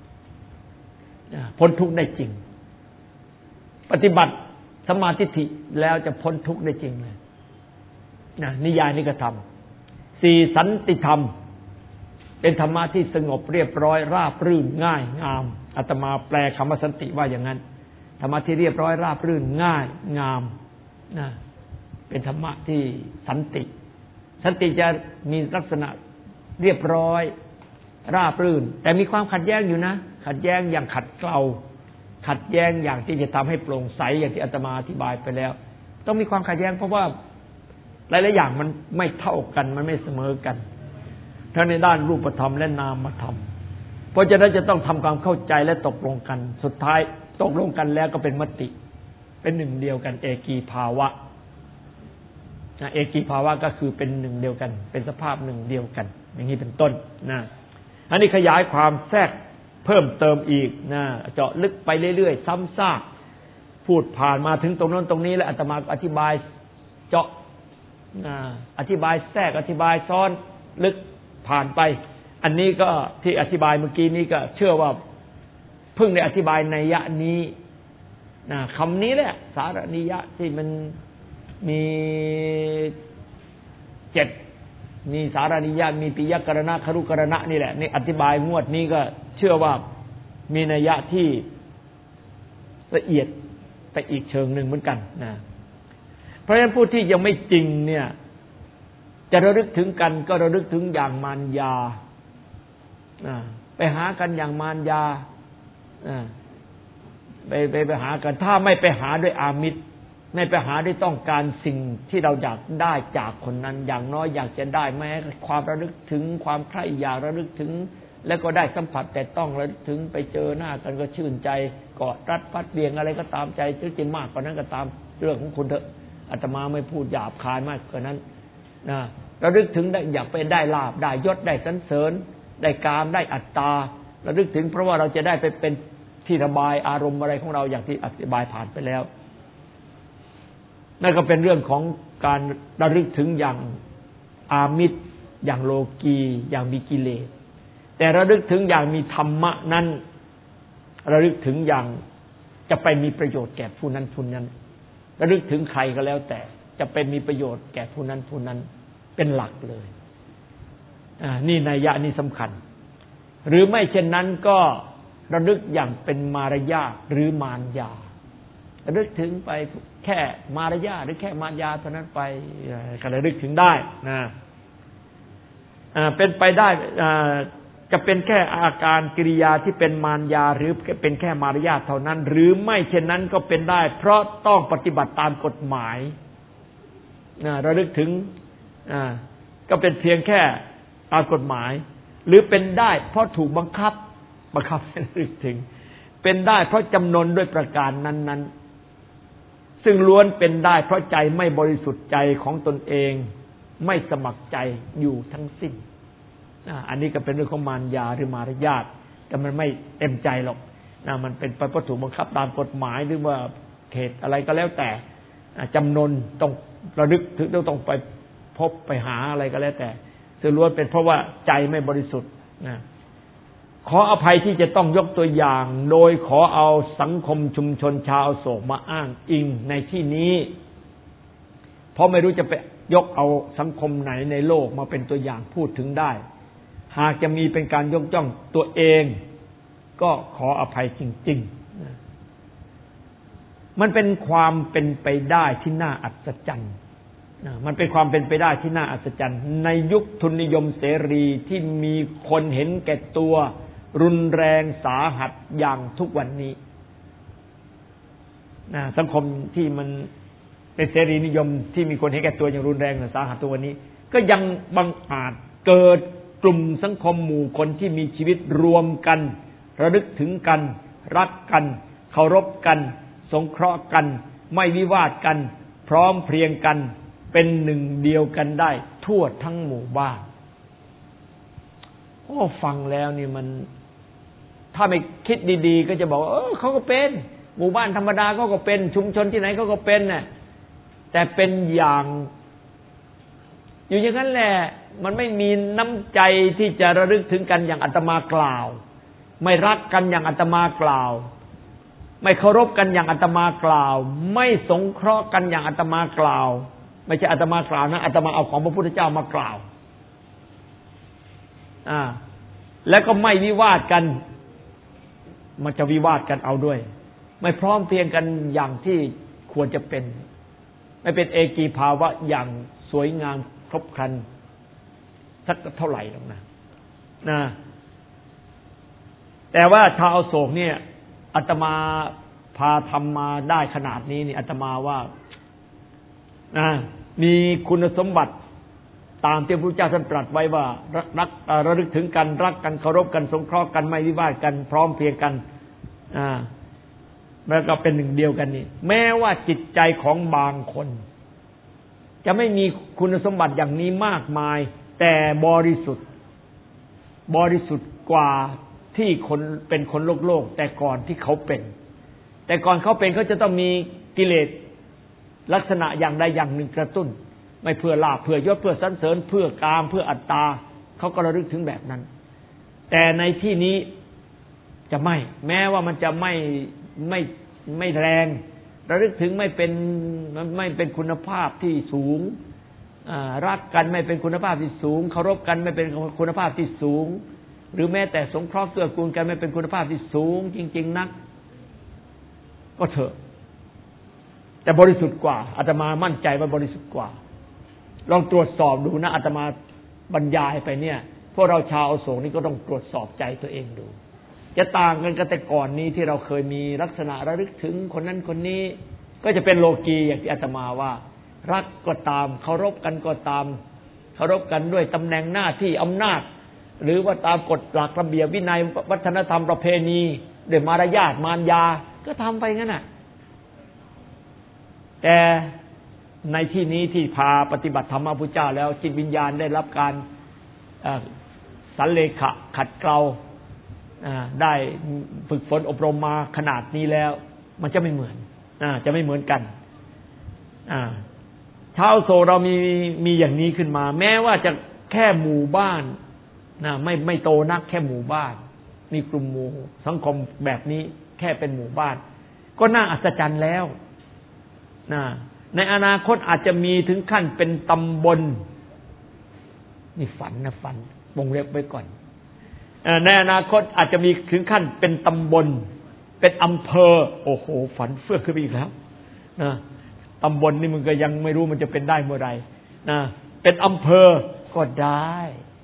พ้นทุกข์ได้จริงปฏิบัติสมาธิิแล้วจะพ้นทุกข์ได้จริงเลยนิยานิกธรรมสี่สันติธรรมเป็นธรรมะที่สงบเรียบร้อยราบรื่นง่ายงามอาตมาแปลคำว่าสันติว่าอย่างนั้นธรรมะที่เรียบร้อยราบรื่นง่ายงามเป็นธรรมะที่สันติจะมีลักษณะเรียบร้อยราบรื่นแต่มีความขัดแย้งอยู่นะขัดแย้งอย่างขัดเกลาขัดแย้งอย่างที่จะทำให้โปร่งใสอย่างที่อาตมาอธิบายไปแล้วต้องมีความขัดแย้งเพราะว่าหลายๆอย่างมันไม่เท่ากันมันไม่เสมอกันทั้งในด้านรูปธรรมและนามธรรมเพราะฉะนั้นจะต้องทำความเข้าใจและตกลงกันสุดท้ายตกลงกันแล้วก็เป็นมติเป็นหนึ่งเดียวกันเอกีภาวะเอกีภาวะก็คือเป็นหนึ่งเดียวกันเป็นสภาพหนึ่งเดียวกันอย่างนี้เป็นต้นอันนี้ขยายความแทรกเพิ่มเติมอีกเจาะลึกไปเรื่อยๆซ้ำซากพูดผ่านมาถึงตรงนั้นตรงนี้แล้วอาตมาอธิบายเจาะอธิบายแทรกอธิบายซ้อนลึกผ่านไปอันนี้ก็ที่อธิบายเมื่อกี้นี้ก็เชื่อว่าเพิ่งได้อธิบายนัยยะนี้คำนี้แหละสารนิยะที่มันมี7มีสารนิยะมีปิยกรณะครุกรณะนี่แหละนี่อธิบายงวดนี้ก็เชื่อว่ามีนัยยะที่ละเอียดไปอีกเชิงหนึ่งเหมือนกันเพราะฉะนั้นผู้ที่ยังไม่จริงเนี่ยจะระลึกถึงกันก็ระลึกถึงอย่างมารยาไปหากันอย่างมารยาไปหากันถ้าไม่ไปหาด้วยอามิตรไม่ไปหาด้วยต้องการสิ่งที่เราอยากได้จากคนนั้นอย่างน้อยอยากจะได้แม้ความระลึกถึงความใคร่อยากระลึกถึงแล้วก็ได้สัมผัสแต่ต้องระลึกถึงไปเจอหน้ากันก็ชื่นใจกอดรัดฟัดเบี่ยงอะไรก็ตามใจจริงมากกว่านั้นก็ตามเรื่องของคุณเถอะอาตมาไม่พูดหยาบคายมากกว่านั้นระลึกถึงได้อยากไปได้ลาภได้ยศได้สรรเสริญได้กามได้อัตตาระลึกถึงเพราะว่าเราจะได้ไปเป็นที่ระบายอารมณ์อะไรของเราอย่างที่อธิบายผ่านไปแล้วนั่นก็เป็นเรื่องของการระลึกถึงอย่างอามิตรอย่างโลกีอย่างมีกิเลสแต่ระลึกถึงอย่างมีธรรมะนั้นระลึกถึงอย่างจะไปมีประโยชน์แก่ผู้นั้นผู้นั้นระลึกถึงใครก็แล้วแต่จะไปมีประโยชน์แก่ผู้นั้นผู้นั้นเป็นหลักเลยนี่นัยยะนี่สำคัญหรือไม่เช่นนั้นก็ระลึกอย่างเป็นมารยาหรือมารยาระลึกถึงไปแค่มารยาหรือแค่มารยาเท่านั้นไปก็ระลึกถึงได้เป็นไปได้จะเป็นแค่อาการกิริยาที่เป็นมารยาหรือเป็นแค่มารยาเท่านั้นหรือไม่เช่นนั้นก็เป็นได้เพราะต้องปฏิบัติตามกฎหมายระลึกถึงก็เป็นเพียงแค่ตามกฎหมายหรือเป็นได้เพราะถูกบังคับให้นึกถึงเป็นได้เพราะจำนนด้วยประการนั้นๆซึ่งล้วนเป็นได้เพราะใจไม่บริสุทธิ์ใจของตนเองไม่สมัครใจอยู่ทั้งสิ้นอันนี้ก็เป็นเรื่องของมารยาหรือมารยาทแต่มันไม่เต็มใจหรอกมันเป็นเพราะถูกบังคับตามกฎหมายหรือว่าเหตุอะไรก็แล้วแต่จำนนต้องระลึกถึงต้องไปพบไปหาอะไรก็แล้วแต่ซึ่งล้วนเป็นเพราะว่าใจไม่บริสุทธิ์ขออภัยที่จะต้องยกตัวอย่างโดยขอเอาสังคมชุมชนชาวอโศกมาอ้างอิงในที่นี้เพราะไม่รู้จะไปยกเอาสังคมไหนในโลกมาเป็นตัวอย่างพูดถึงได้หากจะมีเป็นการยกย่องตัวเองก็ขออภัยจริงๆมันเป็นความเป็นไปได้ที่น่าอัศจรรย์มันเป็นความเป็นไปได้ที่น่าอัศจรรย์ในยุคทุนนิยมเสรีที่มีคนเห็นแก่ตัวรุนแรงสาหัสอย่างทุกวันนี้สังคมที่มันเป็นเสรีนิยมที่มีคนเห็นแก่ตัวอย่างรุนแรงสาหัสทุกวันนี้ก็ยังบังอาจเกิดกลุ่มสังคมหมู่คนที่มีชีวิตรวมกันระลึกถึงกันรักกันเคารพกันสงเคราะห์กันไม่วิวาทกันพร้อมเพรียงกันเป็นหนึ่งเดียวกันได้ทั่วทั้งหมู่บ้านโอ้ฟังแล้วนี่มันถ้าไม่คิดดีๆก็จะบอกว่าเขาก็เป็นหมู่บ้านธรรมดาก็เป็นชุมชนที่ไหนก็เป็นน่ะแต่เป็นอย่างอยู่อย่างนั้นแหละมันไม่มีน้ำใจที่จะระลึกถึงกันอย่างอาตมากล่าวไม่รักกันอย่างอาตมากล่าวไม่เคารพกันอย่างอาตมากล่าวไม่สงเคราะห์กันอย่างอาตมากล่าวไม่ใช่อาตมากล่าวนะอาตมาเอาของพระพุทธเจ้ามากล่าวแล้วก็ไม่วิวาทกันมันจะวิวาทกันเอาด้วยไม่พร้อมเพรียงกันอย่างที่ควรจะเป็นไม่เป็นเอกีภาวะอย่างสวยงามครบครันสักเท่าไหร่หรอกนะแต่ว่าชาวอโศกเนี่ยอาตมาพาทำมาได้ขนาดนี้นี่อาตมาว่ามีคุณสมบัติตามที่พระพุทธเจ้าท่านตรัสไว้ว่ารักระลึกถึงกันรักกันเคารพกันสงเคราะห์กันไม่วิวาทกันพร้อมเพรียงกันแล้วก็เป็นหนึ่งเดียวกันนี่แม้ว่าจิตใจของบางคนจะไม่มีคุณสมบัติอย่างนี้มากมายแต่บริสุทธิ์กว่าที่คนเป็นคนโลกแต่ก่อนที่เขาเป็นแต่ก่อนเขาเป็นเขาจะต้องมีกิเลสลักษณะอย่างใดอย่างหนึ่งกระตุ้นไม่เพื่อลาภเพื่อยศเพื่อสรรเสริญเพื่อกามเพื่ออัตตาเขาก็ระลึกถึงแบบนั้นแต่ในที่นี้จะไม่แม้ว่ามันจะไม่แรงระลึกถึงไม่เป็นคุณภาพที่สูงรักกันไม่เป็นคุณภาพที่สูงเคารพกันไม่เป็นคุณภาพที่สูงหรือแม้แต่สงเคราะห์เกื้อกูลกันไม่เป็นคุณภาพที่สูงจริงๆนักก็เถอะแต่บริสุทธิ์กว่าอาตมามั่นใจว่าบริสุทธิ์กว่าลองตรวจสอบดูนะอาตมาบรรยายไปเนี่ยพวกเราชาวอโศกนี่ก็ต้องตรวจสอบใจตัวเองดูจะต่างกันกับแต่ก่อนนี้ที่เราเคยมีลักษณะระลึกถึงคนนั้นคนนี้ก็จะเป็นโลกีอย่างที่อาตมาว่ารักก็ตามเคารพกันก็ตามเคารพกันด้วยตำแหน่งหน้าที่อำนาจหรือว่าตามกฎหลักระเบียบวินัยวัฒนธรรมประเพณีด้วยมารยาทมารยาก็ทำไปงั้นน่ะแต่ในที่นี้ที่พาปฏิบัติธรรมพระพุทธเจ้าแล้วจิตวิญญาณได้รับการสันเลขะขัดเกลาได้ฝึกฝนอบรมมาขนาดนี้แล้วมันจะไม่เหมือนกันชาวโซเรามีอย่างนี้ขึ้นมาแม้ว่าจะแค่หมู่บ้านไม่โตนักแค่หมู่บ้านมีกลุ่มหมู่สังคมแบบนี้แค่เป็นหมู่บ้านก็น่าอัศจรรย์แล้วในอนาคตอาจจะมีถึงขั้นเป็นตำบลนี่ฝันวงเล็บไว้ก่อนในอนาคตอาจจะมีถึงขั้นเป็นตำบลเป็นอำเภอโอ้โหฝันเฟื่องขึ้นไปอีกแล้วตำบลนี่มันก็ยังไม่รู้มันจะเป็นได้เมื่อไหร่เป็นอำเภอก็ได้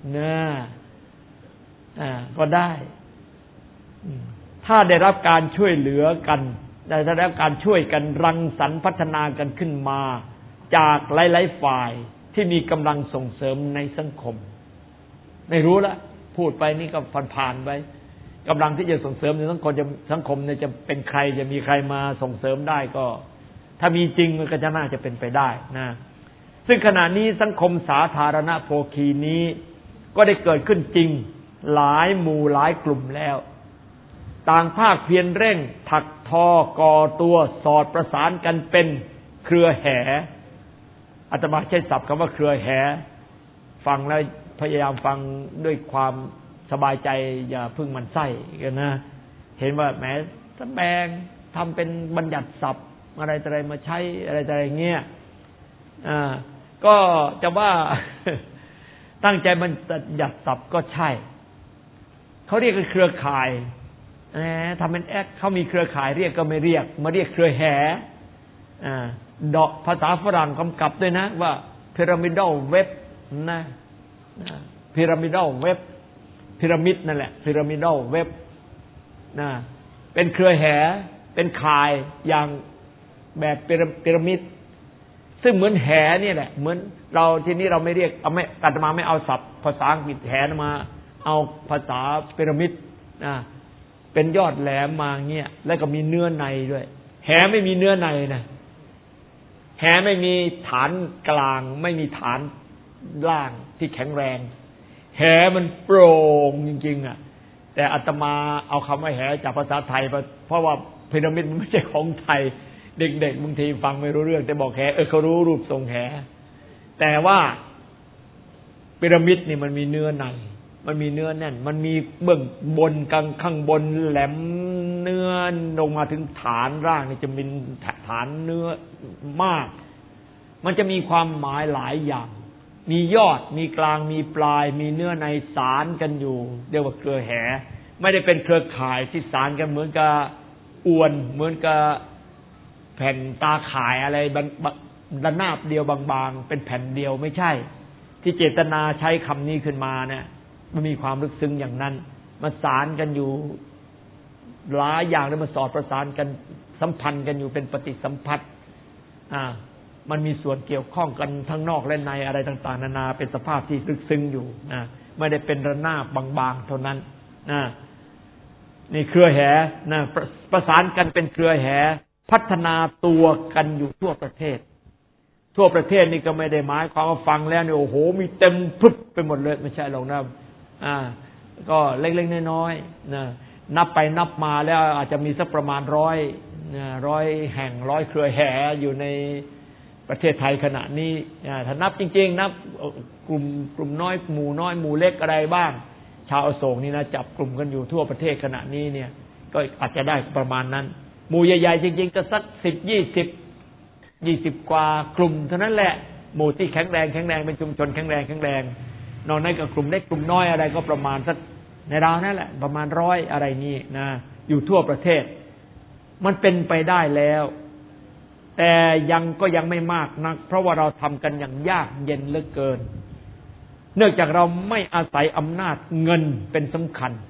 ก็ได้ถ้าได้รับการช่วยเหลือกันได้รับการช่วยกันรังสรรค์พัฒนากันขึ้นมาจากหลายๆฝ่ายที่มีกำลังส่งเสริมในสังคมไม่รู้ละผพูดไปนี่ก็ผ่านๆไปกำลังที่จะส่งเสริมในสังคมเนี่ยจะเป็นใครจะมีใครมาส่งเสริมได้ก็ถ้ามีจริงมันก็จะน่าจะเป็นไปได้นะซึ่งขณะนี้สังคมสาธารณโภคีนี้ก็ได้เกิดขึ้นจริงหลายหมู่หลายกลุ่มแล้วต่างภาคเพียรเร่งถักทอก่อตัวสอดประสานกันเป็นเครือแห่อาตมาใช้ศัพท์คำว่าเครือแห่ฟังแล้วพยายามฟังด้วยความสบายใจอย่าพึ่งมันไส้กันนะเห็นว่าแหมสแบงทำเป็นบัญญัติศัพท์อะไรมาใช้อะไรเงี้ยก็จะว่าตั้งใจบัญญัติศัพท์ก็ใช่เขาเรียกกันเครือข่ายทำเป็นแอคเขามีเครือข่ายเรียกก็ไม่เรียกมาเรียกเครือแห่ดอกภาษาฝรั่งกำกับด้วยนะว่า pyramidal web นะpyramidal web พีระมิดนั่นแหละ pyramidal web นะเป็นเครือแห่เป็นข่ายอย่างแบบพีระมิดซึ่งเหมือนแห่นี่แหละเหมือนเราที่นี้เราไม่เรียกไม่อาตมาไม่เอาศัพท์ภาษาอังกฤษแห่มาเอาภาษาพีระมิดนะเป็นยอดแหลมมาเงี้ยแล้วก็มีเนื้อในด้วยแห่ไม่มีเนื้อในนะแห่ไม่มีฐานกลางไม่มีฐานล่างที่แข็งแรงแห่มันโปร่งจริงๆอ่ะแต่อาตมาเอาคำว่าแห่จากภาษาไทยเพราะว่าพีระมิดมันไม่ใช่ของไทยเด็กๆบางทีฟังไม่รู้เรื่องแต่บอกแห่เขารู้รูปทรงแห่แต่ว่าพีระมิดนี่มันมีเนื้อในมันมีเนื้อแน่นมันมีเบื้องบนข้างบนแหลมเนื้อลงมาถึงฐานร่างนี่จะมีฐานเนื้อมากมันจะมีความหมายหลายอย่างมียอดมีกลางมีปลายมีเนื้อในสารกันอยู่เรียกว่าเครือแห่ไม่ได้เป็นเครือข่ายที่สารกันเหมือนกับอวนเหมือนกับแผ่นตาข่ายอะไรระนาบเดียวบางๆเป็นแผ่นเดียวไม่ใช่ที่เจตนาใช้คำนี้ขึ้นมาเนี่ยมันมีความลึกซึ้งอย่างนั้นมันสารกันอยู่หลายอย่างแล้วมันสอดประสานกันสัมพันธ์กันอยู่เป็นปฏิสัมพัทธ์มันมีส่วนเกี่ยวข้องกันทั้งนอกและในอะไรต่างๆนานาเป็นสภาพที่ลึกซึ้งอยู่ไม่ได้เป็นระนาบบางๆเท่านั้นนี่เครือแห่ประสานกันเป็นเครือแห่พัฒนาตัวกันอยู่ทั่วประเทศนี่ก็ไม่ได้หมายความว่าฟังแล้วเนี่ยโอ้โหมีเต็มพึบไปหมดเลยไม่ใช่หรอกนะก็เล็กๆน้อยๆนะนับไปนับมาแล้วอาจจะมีสักประมาณ100แห่ง100เครือแห่อยู่ในประเทศไทยขณะนี้ถ้านับจริงๆนับกลุ่มน้อยหมู่เล็กอะไรบ้างชาวอโศกนี่นะจับกลุ่มกันอยู่ทั่วประเทศขณะนี้เนี่ยก็อาจจะได้ประมาณนั้นหมู่ใหญ่ๆจริงๆก็สัก20กว่ากลุ่มเท่านั้นแหละหมู่ที่แข็งแรงเป็นชุมชนแข็งแรงนอกนั้นก็กลุ่มเล็กกลุ่มน้อยอะไรก็ประมาณสักในราวนั่นแหละประมาณ100อะไรนี่นะอยู่ทั่วประเทศมันเป็นไปได้แล้วแต่ยังไม่มากนักเพราะว่าเราทำกันอย่างยากเย็นเหลือเกินเนื่องจากเราไม่อาศัยอำนาจเงินเป็นสำคัญ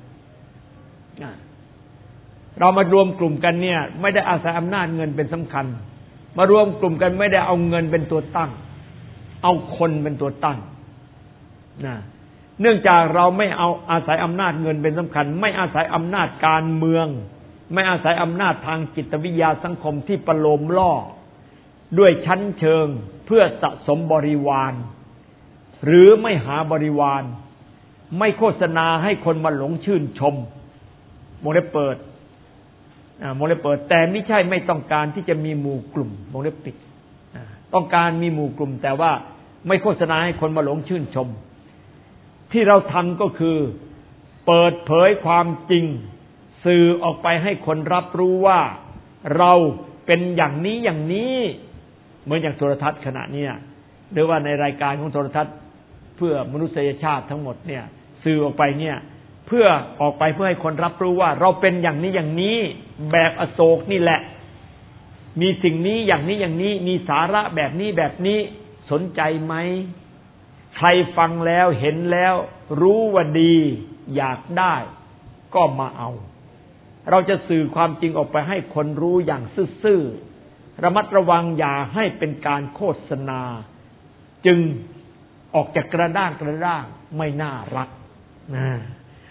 เรามารวมกลุ่มกันเนี่ยไม่ได้อาศัยอำนาจเงินเป็นสำคัญมารวมกลุ่มกันไม่ได้เอาเงินเป็นตัวตั้งเอาคนเป็นตัวตั้งเนื่องจากเราไม่เอาอาศัยอำนาจเงินเป็นสำคัญไม่อาศัยอำนาจการเมืองไม่อาศัยอำนาจทางจิตวิทยาสังคมที่ประโลมล่อด้วยชั้นเชิงเพื่อสะสมบริวารหรือไม่หาบริวารไม่โฆษณาให้คนมาหลงชื่นชมวงเล็บเปิดแต่ไม่ใช่ไม่ต้องการที่จะมีหมู่กลุ่มวงเล็บปิดต้องการมีหมู่กลุ่มแต่ว่าไม่โฆษณาให้คนมาหลงชื่นชมที่เราทำก็คือเปิดเผยความจริงสื่อออกไปให้คนรับรู้ว่าเราเป็นอย่างนี้เหมือนอย่างโทรทัศน์ขณะนี้หรือว่าในรายการของโทรทัศน์เพื่อมนุษยชาติทั้งหมดเนี่ยสื่อออกไปเนี่ยเพื่อออกไปเพื่อให้คนรับรู้ว่าเราเป็นอย่างนี้แบบอโศกนี่แหละมีสิ่งนี้อย่างนี้มีสาระแบบนี้สนใจไหมใครฟังแล้วเห็นแล้วรู้ว่าดีอยากได้ก็มาเอาเราจะสื่อความจริงออกไปให้คนรู้อย่างซื่อๆระมัดระวังอย่าให้เป็นการโฆษณาจึงออกจากกระด้างไม่น่ารัก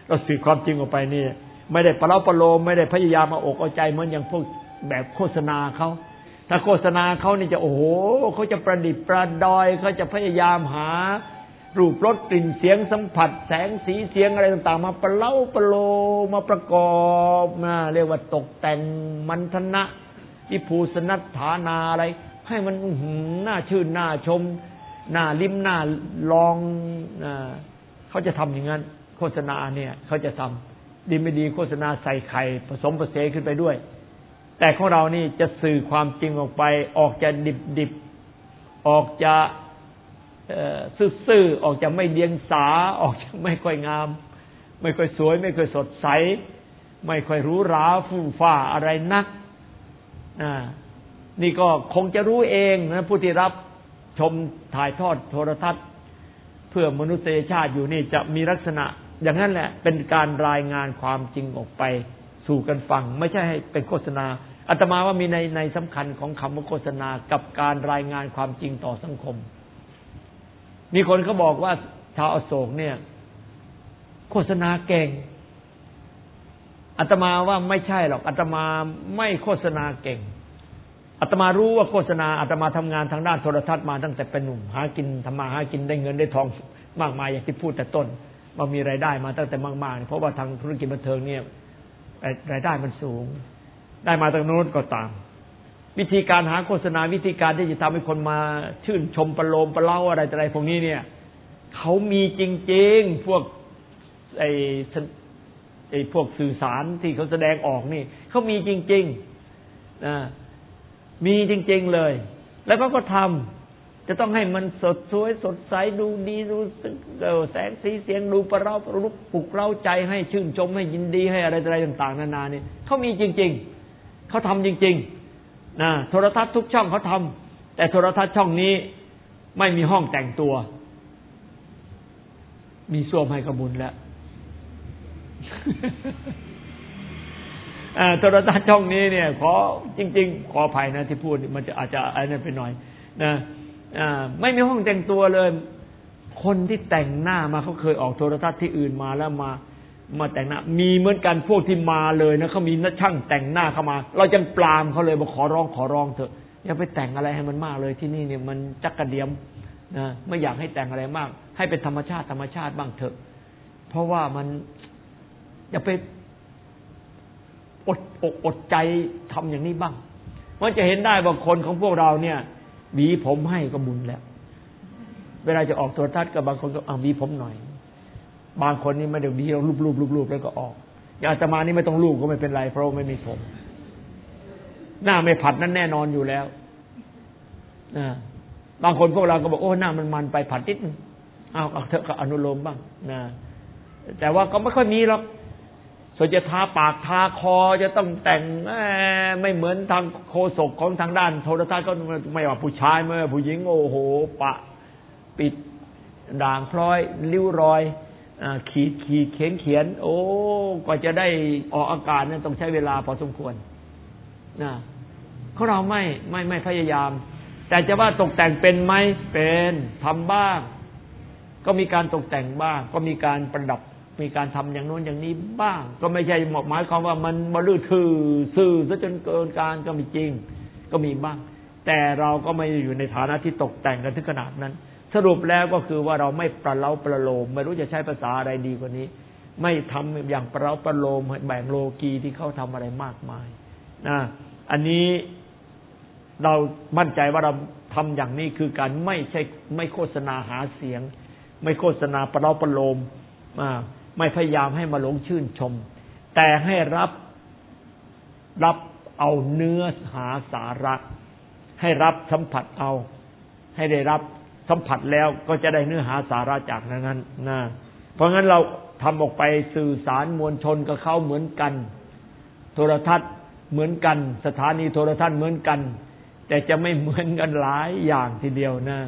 เราสื่อความจริงออกไปนี่ไม่ได้ประเล้าประโลมไม่ได้พยายามมาอกเอาใจเหมือนอย่างพวกแบบโฆษณาเขาถ้าโฆษณาเขานี่จะโอ้โหเขาจะประดิษฐ์ประดอยเขาจะพยายามหารูปรสกลิ่นเสียงสัมผัสแสงสีเสียงอะไรต่างๆมาประเล้าประโลมมาประกอบนะเรียกว่าตกแต่งมันทนะวิภูสนัฏฐานาอะไรให้มันน่าชื่นน่าชมน่าลิ้มน่าลองเขาจะทำอย่างนั้นโฆษณาเนี่ยเขาจะทำดีไม่ดีโฆษณาใส่ไข่ผสมผสานขึ้นไปด้วยแต่ของเรานี่จะสื่อความจริงออกไปออกจะดิบออกจะซื่อๆออกจะไม่เดียงสาออกจะไม่ค่อยงามไม่ค่อยสวยไม่ค่อยสดใสไม่ค่อยหรูหราฟู่ฟ้าอะไรนักนี่ก็คงจะรู้เองนะผู้ที่รับชมถ่ายทอดโทรทัศน์เพื่อมนุษยชาติอยู่นี่จะมีลักษณะอย่างนั้นแหละเป็นการรายงานความจริงออกไปสู่กันฟังไม่ใช่ให้เป็นโฆษณาอาตมาว่ามีในสำคัญของคำว่าโฆษณากับการรายงานความจริงต่อสังคมมีคนเขาบอกว่าชาวอโศกเนี่ยโฆษณาเก่งอาตมาว่าไม่ใช่หรอกอาตมาไม่โฆษณาเก่งอาตมารู้ว่าโฆษณาอาตมาทำงานทางด้านโทรทัศน์มาตั้งแต่เป็นหนุ่มหากินทำมาหากินได้เงินได้ทองมากมายอย่างที่พูดแต่ต้นว่ามีรายได้มาตั้งแต่มากๆเพราะว่าทางธุรกิจบันเทิงเนี่ยรายได้มันสูงได้มาตั้งโน้นก็ตามวิธีการหาโฆษณาวิธีการที่จะทำให้คนมาชื่นชมประโลมประเล้าอะไรพวกนี้เนี่ยเขามีจริงๆพวกไอ้พวกสื่อสารที่เขาแสดงออกนี่เขามีจริงๆมีจริงๆเลยแล้วก็ทำจะต้องให้มันสดสวยสดใสดูดีดูแสงสีเสียงดูประเล้าปลุกเร้าใจให้ชื่นชมให้ยินดีให้อะไรต่างๆนานานี่เขามีจริงๆเขาทำจริงๆโทรทัศน์ทุกช่องเขาทำแต่โทรทัศน์ช่องนี้ไม่มีห้องแต่งตัวมีส้วมให้กระบุญแล้วโทรทัศน์ช่องนี้เนี่ยขอจริงๆขออภัยนะที่พูดมันจะอาจจะอะไรนั่นไปหน่อยนะไม่มีห้องแต่งตัวเลยคนที่แต่งหน้ามาเขาเคยออกโทรทัศน์ที่อื่นมาแล้วมาแต่งหน้ามีเหมือนกันพวกที่มาเลยนะเขามีช่างแต่งหน้าเข้ามาเราจังปรามเขาเลยบอกขอร้องเถอะอย่าไปแต่งอะไรให้มันมากเลยที่นี่เนี่ยมันจักกระเดียมนะไม่อยากให้แต่งอะไรมากให้เป็นธรรมชาติบ้างเถอะเพราะว่ามันอย่าไปอดใจทำอย่างนี้บ้างมันจะเห็นได้ว่าคนของพวกเราเนี่ยหวีผมให้ก็บุญแล้วเวลาจะออกโทรทัศน์กับบางคนก็หวีผมหน่อยบางคนนี่ไม่ได้หวีรูปแล้วก็ออกอย่างอาตมานี่ไม่ต้องรูปก็ไม่เป็นไรเพราะไม่มีผมหน้าไม่ผัดนั่นแน่นอนอยู่แล้วบางคนพวกเราก็บอกโอ้หน้ามันไปผัดนิดนึงเอาเถอะก็อนุโลมบ้างนะแต่ว่าก็ไม่ค่อยมีหรอกส่วนจะทาปากทาคอจะต้องแต่งไม่เหมือนทางโฆษกของทางด้านโทรทัศน์ก็ไม่ว่าผู้ชายไม่ว่าผู้หญิงโอ้โหปะปิดด่างพร้อยริ้วรอยขีดเขียนโอ้กว่าจะได้ออกอากาศเนี่ยต้องใช้เวลาพอสมควรนะเขาเราไม่พยายามแต่จะว่าตกแต่งเป็นไหมเป็นทำบ้างก็มีการตกแต่งบ้างก็มีการประดับมีการทำอย่างโน้นอย่างนี้บ้างก็ไม่ใช่หมายความว่ามันมาลื้อซื่อซะจนเกินการก็มีจริงก็มีบ้างแต่เราก็ไม่อยู่ในฐานะที่ตกแต่งกันถึงขนาดนั้นสรุปแล้วก็คือว่าเราไม่ประเล้าประโลมไม่รู้จะใช้ภาษาอะไรดีกว่านี้ไม่ทำอย่างประเล้าประโลมแบ่งโลกีที่เขาทำอะไรมากมายอันนี้เรามั่นใจว่าเราทำอย่างนี้คือการไม่โฆษณาหาเสียงไม่โฆษณาประเล้าประโลมไม่พยายามให้มาหลงชื่นชมแต่ให้รับเอาเนื้อหาสาระให้รับสัมผัสเอาให้ได้รับสัมผัสแล้วก็จะได้เนื้อหาสาระจากนั้นนะเพราะงั้นเราทำออกไปสื่อสารมวลชนกับเขาเหมือนกันโทรทัศน์เหมือนกันสถานีโทรทัศน์เหมือนกันแต่จะไม่เหมือนกันหลายอย่างทีเดียวนะ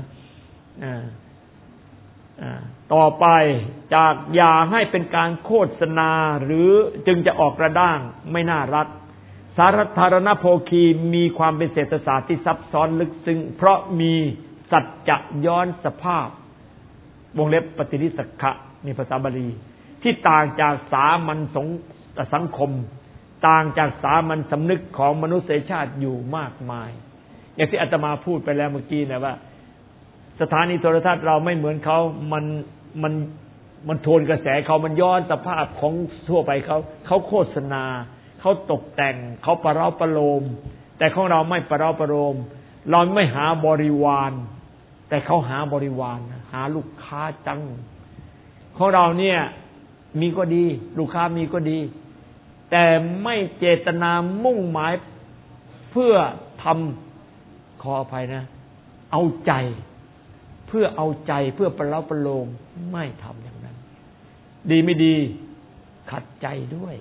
ต่อไปจากอย่าให้เป็นการโฆษณาหรือจึงจะออกกระด้างไม่น่ารักสาธารณโภคีมีความเป็นเศรษฐศาสตร์ที่ซับซ้อนลึกซึ้งเพราะมีสัจจะย้อนสภาพวงเล็บปฏิริสักขะนี่ภาษาบาลีที่ต่างจากสามัญสังคมต่างจากสามัญสำนึกของมนุษยชาติอยู่มากมายอย่างที่อาตมาพูดไปแล้วเมื่อกี้นะว่าสถานีโทรทัศน์เราไม่เหมือนเขามันโทนกระแสเขามันย้อนสภาพของทั่วไปเขาโฆษณาเขาตกแต่งเขาประเราะประโลมแต่ของเราไม่ประเราะประโลมเราไม่หาบริวารแต่เขาหาบริวารหาลูกค้าจังของเราเนี่ยมีก็ดีลูกค้ามีก็ดีแต่ไม่เจตนามุ่งหมายเพื่อทำขออภัยนะเอาใจเพื่อเอาใจเพื่อประเราะประโลมไม่ทำอย่างนั้นดีไม่ดีขัดใจด้วย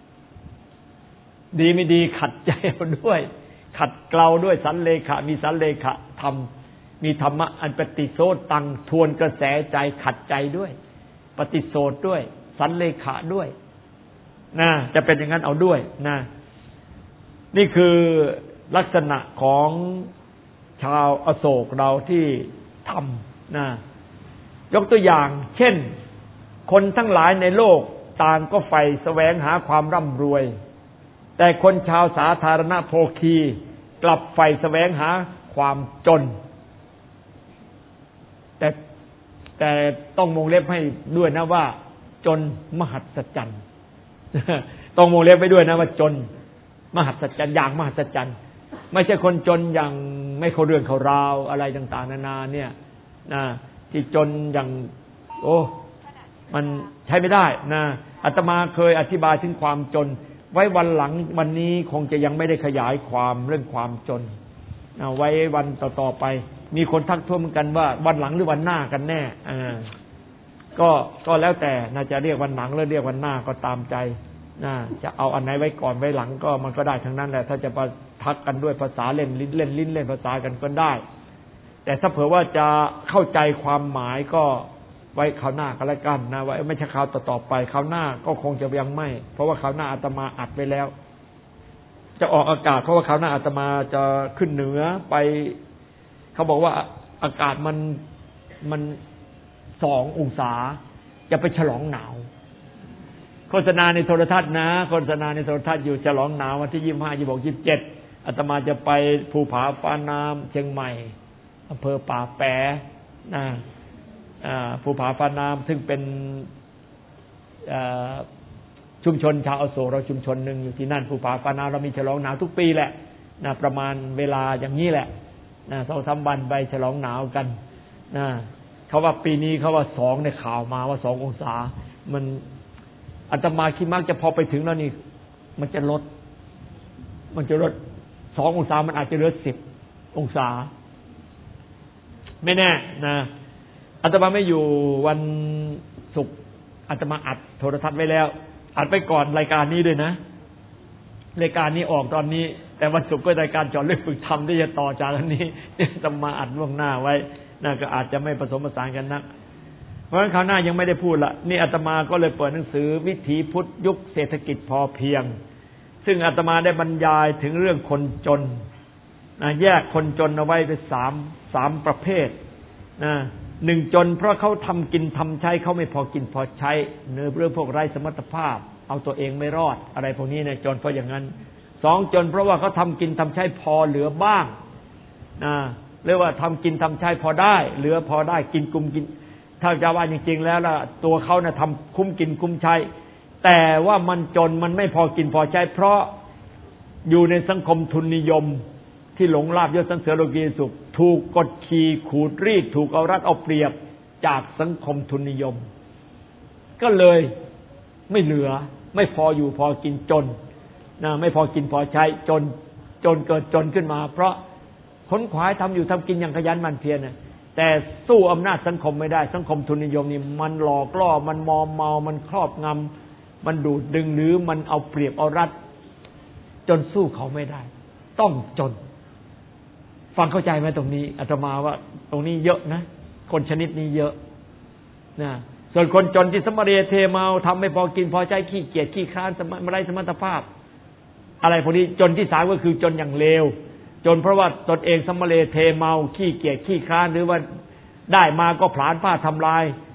ดีไม่ดีขัดใจเอาด้วยขัดเกลาด้วยสันเลขะมีสันเลขะธรรมมีธรรมะอันปฏิโสตังทวนกระแสใจขัดใจด้วยปฏิโสตด้วยสันเลขะด้วยนะจะเป็นอย่างนั้นเอาด้วยนะนี่คือลักษณะของชาวอโศกเราที่ทำนะยกตัวอย่างเช่นคนทั้งหลายในโลกต่างก็ใฝ่แสวงหาความร่ำรวยแต่คนชาวสาธารณโภคีกลับใฝ่แสวงหาความจนแต่ต้องวงเล็บให้ด้วยนะว่าจนมหัศจรรย์ต้องวงเล็บไปด้วยนะว่าจนมหัศจรรย์อย่างมหัศจรรย์ไม่ใช่คนจนอย่างไม่เข้าเรื่องเข้าราวอะไรต่างๆนานาเนี่ยนะที่จนอย่างโอ้มันใช้ไม่ได้นะอาตมาเคยอธิบายถึงความจนไว้วันหลังวันนี้คงจะยังไม่ได้ขยายความเรื่องความจนไว้วันต่อๆไปมีคนทักท้วงกันว่าวันหลังหรือวันหน้ากันแน่ก็แล้วแต่น่าจะเรียกวันหลังหรือเรียกวันหน้าก็ตามใจจะเอาอันไหนไว้ก่อนไว้หลังก็มันก็ได้ทั้งนั้นแหละถ้าจะมาทักกันด้วยภาษาเล่นลิ้นเล่นภาษากันก็ได้แต่ถ้าเผื่อว่าจะเข้าใจความหมายก็ไว้คราวหน้าก็แล้วกันนะไว้ไม่ใช่คราวต่อไปคราวหน้าก็คงจะยังไม่เพราะว่าคราวหน้าอาตมาอัดไว้แล้วจะออกอากาศเพราะว่าคราวหน้าอาตมาจะขึ้นเหนือไปเขาบอกว่าอากาศมัน2 องศาจะไปฉลองหนาวโฆษณาในโทรทัศน์นะโฆษณาในโทรทัศน์อยู่ฉลองหนาววันที่25 26 27อาตมาจะไปภูผาฟ้าน้ำเชียงใหม่อำเภอป่าแปะนะภูผาฟ้าน้ำซึ่งเป็นชุมชนชาวอโศกเราชุมชนหนึ่งอยู่ที่นั่นภูผาฟ้าน้ำเรามีฉลองหนาวทุกปีแหละนะประมาณเวลาอย่างนี้แหละนะ2-3 วันไปฉลองหนาวกันนะเขาว่าปีนี้เขาว่า2ในข่าวมาว่า2 องศามันอาตมาคิดมากจะพอไปถึงแล้วนี่มันจะลด2 องศามันอาจจะเหลือ10 องศาไม่แน่นะอาตมาไม่อยู่วันศุกร์อาตมาอัดโทรทัศน์ไว้แล้วอัดไปก่อนรายการนี้ด้วยนะรายการนี้ออกตอนนี้แต่วันศุกร์ก็รายการเจาะลึกฝึกธรรมที่จะต่อจากนี้อาตมาอัดล่วงหน้าไว้น่าก็อาจจะไม่ผสมผสานกันนักเพราะฉะนั้นคราวหน้ายังไม่ได้พูดละนี่อาตมาก็เลยเปิดหนังสือวิถีพุทธยุคเศรษฐกิจพอเพียงซึ่งอาตมาได้บรรยายถึงเรื่องคนจนแยกคนจนเอาไว้เป็น3ประเภท1จนเพราะเขาทำกินทำใช้เขาไม่พอกินพอใช้เนื้อเรื่องพวกไร้สมรรถภาพเอาตัวเองไม่รอดอะไรพวกนี้เนี่ยจนเพราะอย่างนั้น2จนเพราะว่าเขาทำกินทำใช้พอเหลือบ้างเรียกว่าทำกินทำใช้พอได้เหลือพอได้กินกุมกินถ้าจะว่าจริงๆแล้วล่ะตัวเขาทำคุ้มกินคุ้มใช้แต่ว่ามันจนมันไม่พอกินพอใช้เพราะอยู่ในสังคมทุนนิยมที่หลงลาภยศสรรเสริญโลกีสุขถูกกดขี่ขูดรีดถูกเอารัดเอาเปรียบจากสังคมทุนนิยมก็เลยไม่เหลือไม่พออยู่พอกินจนไม่พอกินพอใช้จนเกิดจนขึ้นมาเพราะขนขวายทำอยู่ทำกินอย่างขยันหมั่นเพียรแต่สู้อำนาจสังคมไม่ได้สังคมทุนนิยมนี่มันหลอกล่อมันมอมเมามันครอบงำมันดูดดึงหรือมันเอาเปรียบเอารัดจนสู้เขาไม่ได้ต้องจนฟังเข้าใจไหมตรงนี้อาตมาว่าตรงนี้เยอะนะคนชนิดนี้เยอะนะส่วนคนจนที่สมเรเทเมาทำไม่พอกินพอใช้ขี้เกียจขี้คร้านไม่ได้สมรรถภาพอะไรพวกนี้จนที่3ก็คือจนอย่างเลวจนเพราะว่าตนเองสมเรเทเมาขี้เกียจขี้คร้านหรือว่าได้มาก็ผลาญผ้าทำลาย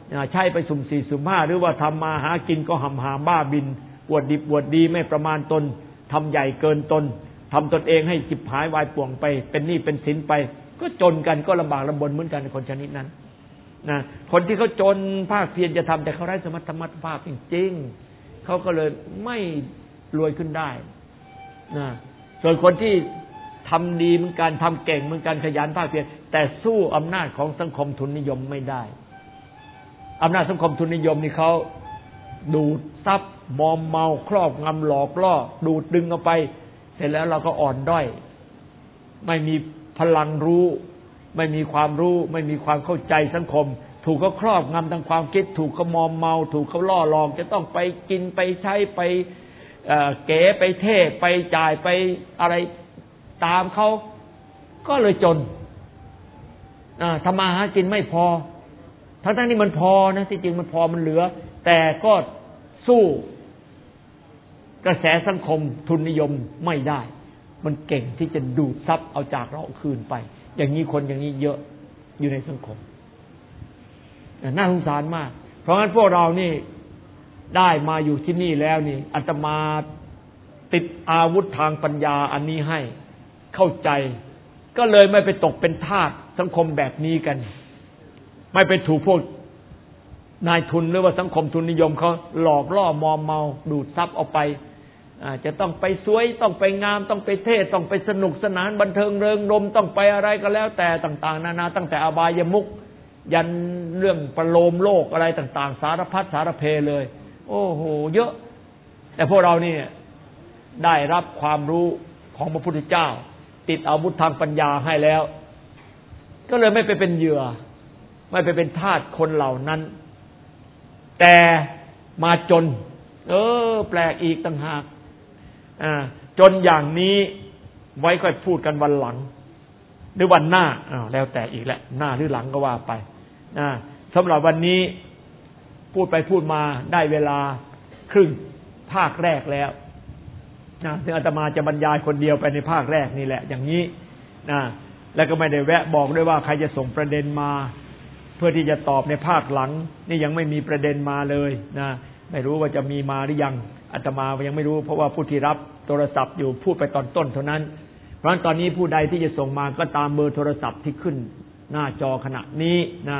ใช้ไปสุ่มสี่สุ่มห้าหรือว่าทำมาหากินก็หำหาบ้าบินอวดดิบอวดดีไม่ประมาณตนทำใหญ่เกินตนทำตนเองให้จิบหายวายป่วงไปเป็นหนี้เป็นสินไปก็จนกันก็ลำบากลำบนเหมือนกันคนชนิดนั้นนะคนที่เขาจนภาคเพียรจะทำแต่เขาไร้สมรรถภาพจริงๆเขาก็เลยไม่รวยขึ้นได้นะส่วนคนที่ทำดีเหมือนกันทำเก่งเหมือนกันขยันภาคเพียรแต่สู้อำนาจของสังคมทุนนิยมไม่ได้อำนาจสังคมทุนนิยมนี่เขาดูดซับมอมเมาครอบงำหลอกล่อดูดดึงเอาไปเสร็จแล้วเราก็อ่อนด้อยไม่มีพลังรู้ไม่มีความรู้ไม่มีความเข้าใจสังคมถูกเขาครอบงำทางความคิดถูกเขามอมเมาถูกเขาล่อหลอกจะต้องไปกินไปใช้ไปเก๋ไปเท่ไปจ่ายไปอะไรตามเขาก็เลยจนทำมาหากินไม่พอทั้งนี้มันพอนะที่จริงมันพอมันเหลือแต่ก็สู้กระแสสังคมทุนนิยมไม่ได้มันเก่งที่จะดูดซับเอาจากเราคืนไปอย่างนี้คนอย่างนี้เยอะอยู่ในสังคมน่าสงสารมากเพราะงั้นพวกเรานี่ได้มาอยู่ที่นี่แล้วนี่อาตมาติดอาวุธทางปัญญาอันนี้ให้เข้าใจก็เลยไม่ไปตกเป็นทาสสังคมแบบนี้กันไม่ไปถูกพวกนายทุนหรือว่าสังคมทุนนิยมเขาหลอกล่อมอมเมาดูดซับเอาไปจะต้องไปสวยต้องไปงามต้องไปเท่ต้องไปสนุกสนานบันเทิงเริงรมย์ต้องไปอะไรก็แล้วแต่ต่างๆนานาตั้งแต่อบายมุขยันเรื่องประโลมโลกอะไรต่างๆสารพัดสารเพเลยโอ้โหเยอะแต่พวกเรานี่ได้รับความรู้ของพระพุทธเจ้าติดอาวุธทางปัญญาให้แล้วก็เลยไม่ไปเป็นเหยื่อไม่ไปเป็นทาสคนเหล่านั้นแต่มาจนแปลกอีกต่างหากจนอย่างนี้ไว้ค่อยพูดกันวันหลังหรือวันหน้าแล้วแต่อีกแหละหน้าหรือหลังก็ว่าไปสำหรับวันนี้พูดไปพูดมาได้เวลาครึ่งภาคแรกแล้วซึ่งอาตมาจะบรรยายคนเดียวไปในภาคแรกนี่แหละอย่างนี้แล้วก็ไม่ได้แวะบอกด้วยว่าใครจะส่งประเด็นมาเพื่อที่จะตอบในภาคหลังนี่ยังไม่มีประเด็นมาเลยไม่รู้ว่าจะมีมาหรือยังอาตมายังไม่รู้เพราะว่าผู้ที่รับโทรศัพท์อยู่พูดไปตอนต้นเท่านั้นเพราะฉะนั้นตอนนี้ผู้ใดที่จะส่งมาก็ตามเบอร์โทรศัพท์ที่ขึ้นหน้าจอขณะนี้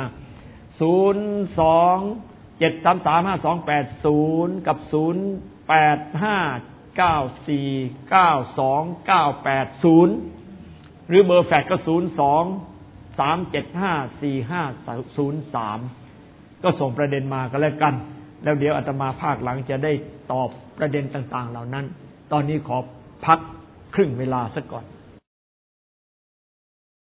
02-733-5280กับ0859492980หรือเบอร์แฟกซ์ก็02-375-4503ก็ส่งประเด็นมากันแล้วกันแล้วเดี๋ยวอาตมาภาคหลังจะได้ตอบประเด็นต่างๆเหล่านั้นตอนนี้ขอพักครึ่งเวลาสักก่อน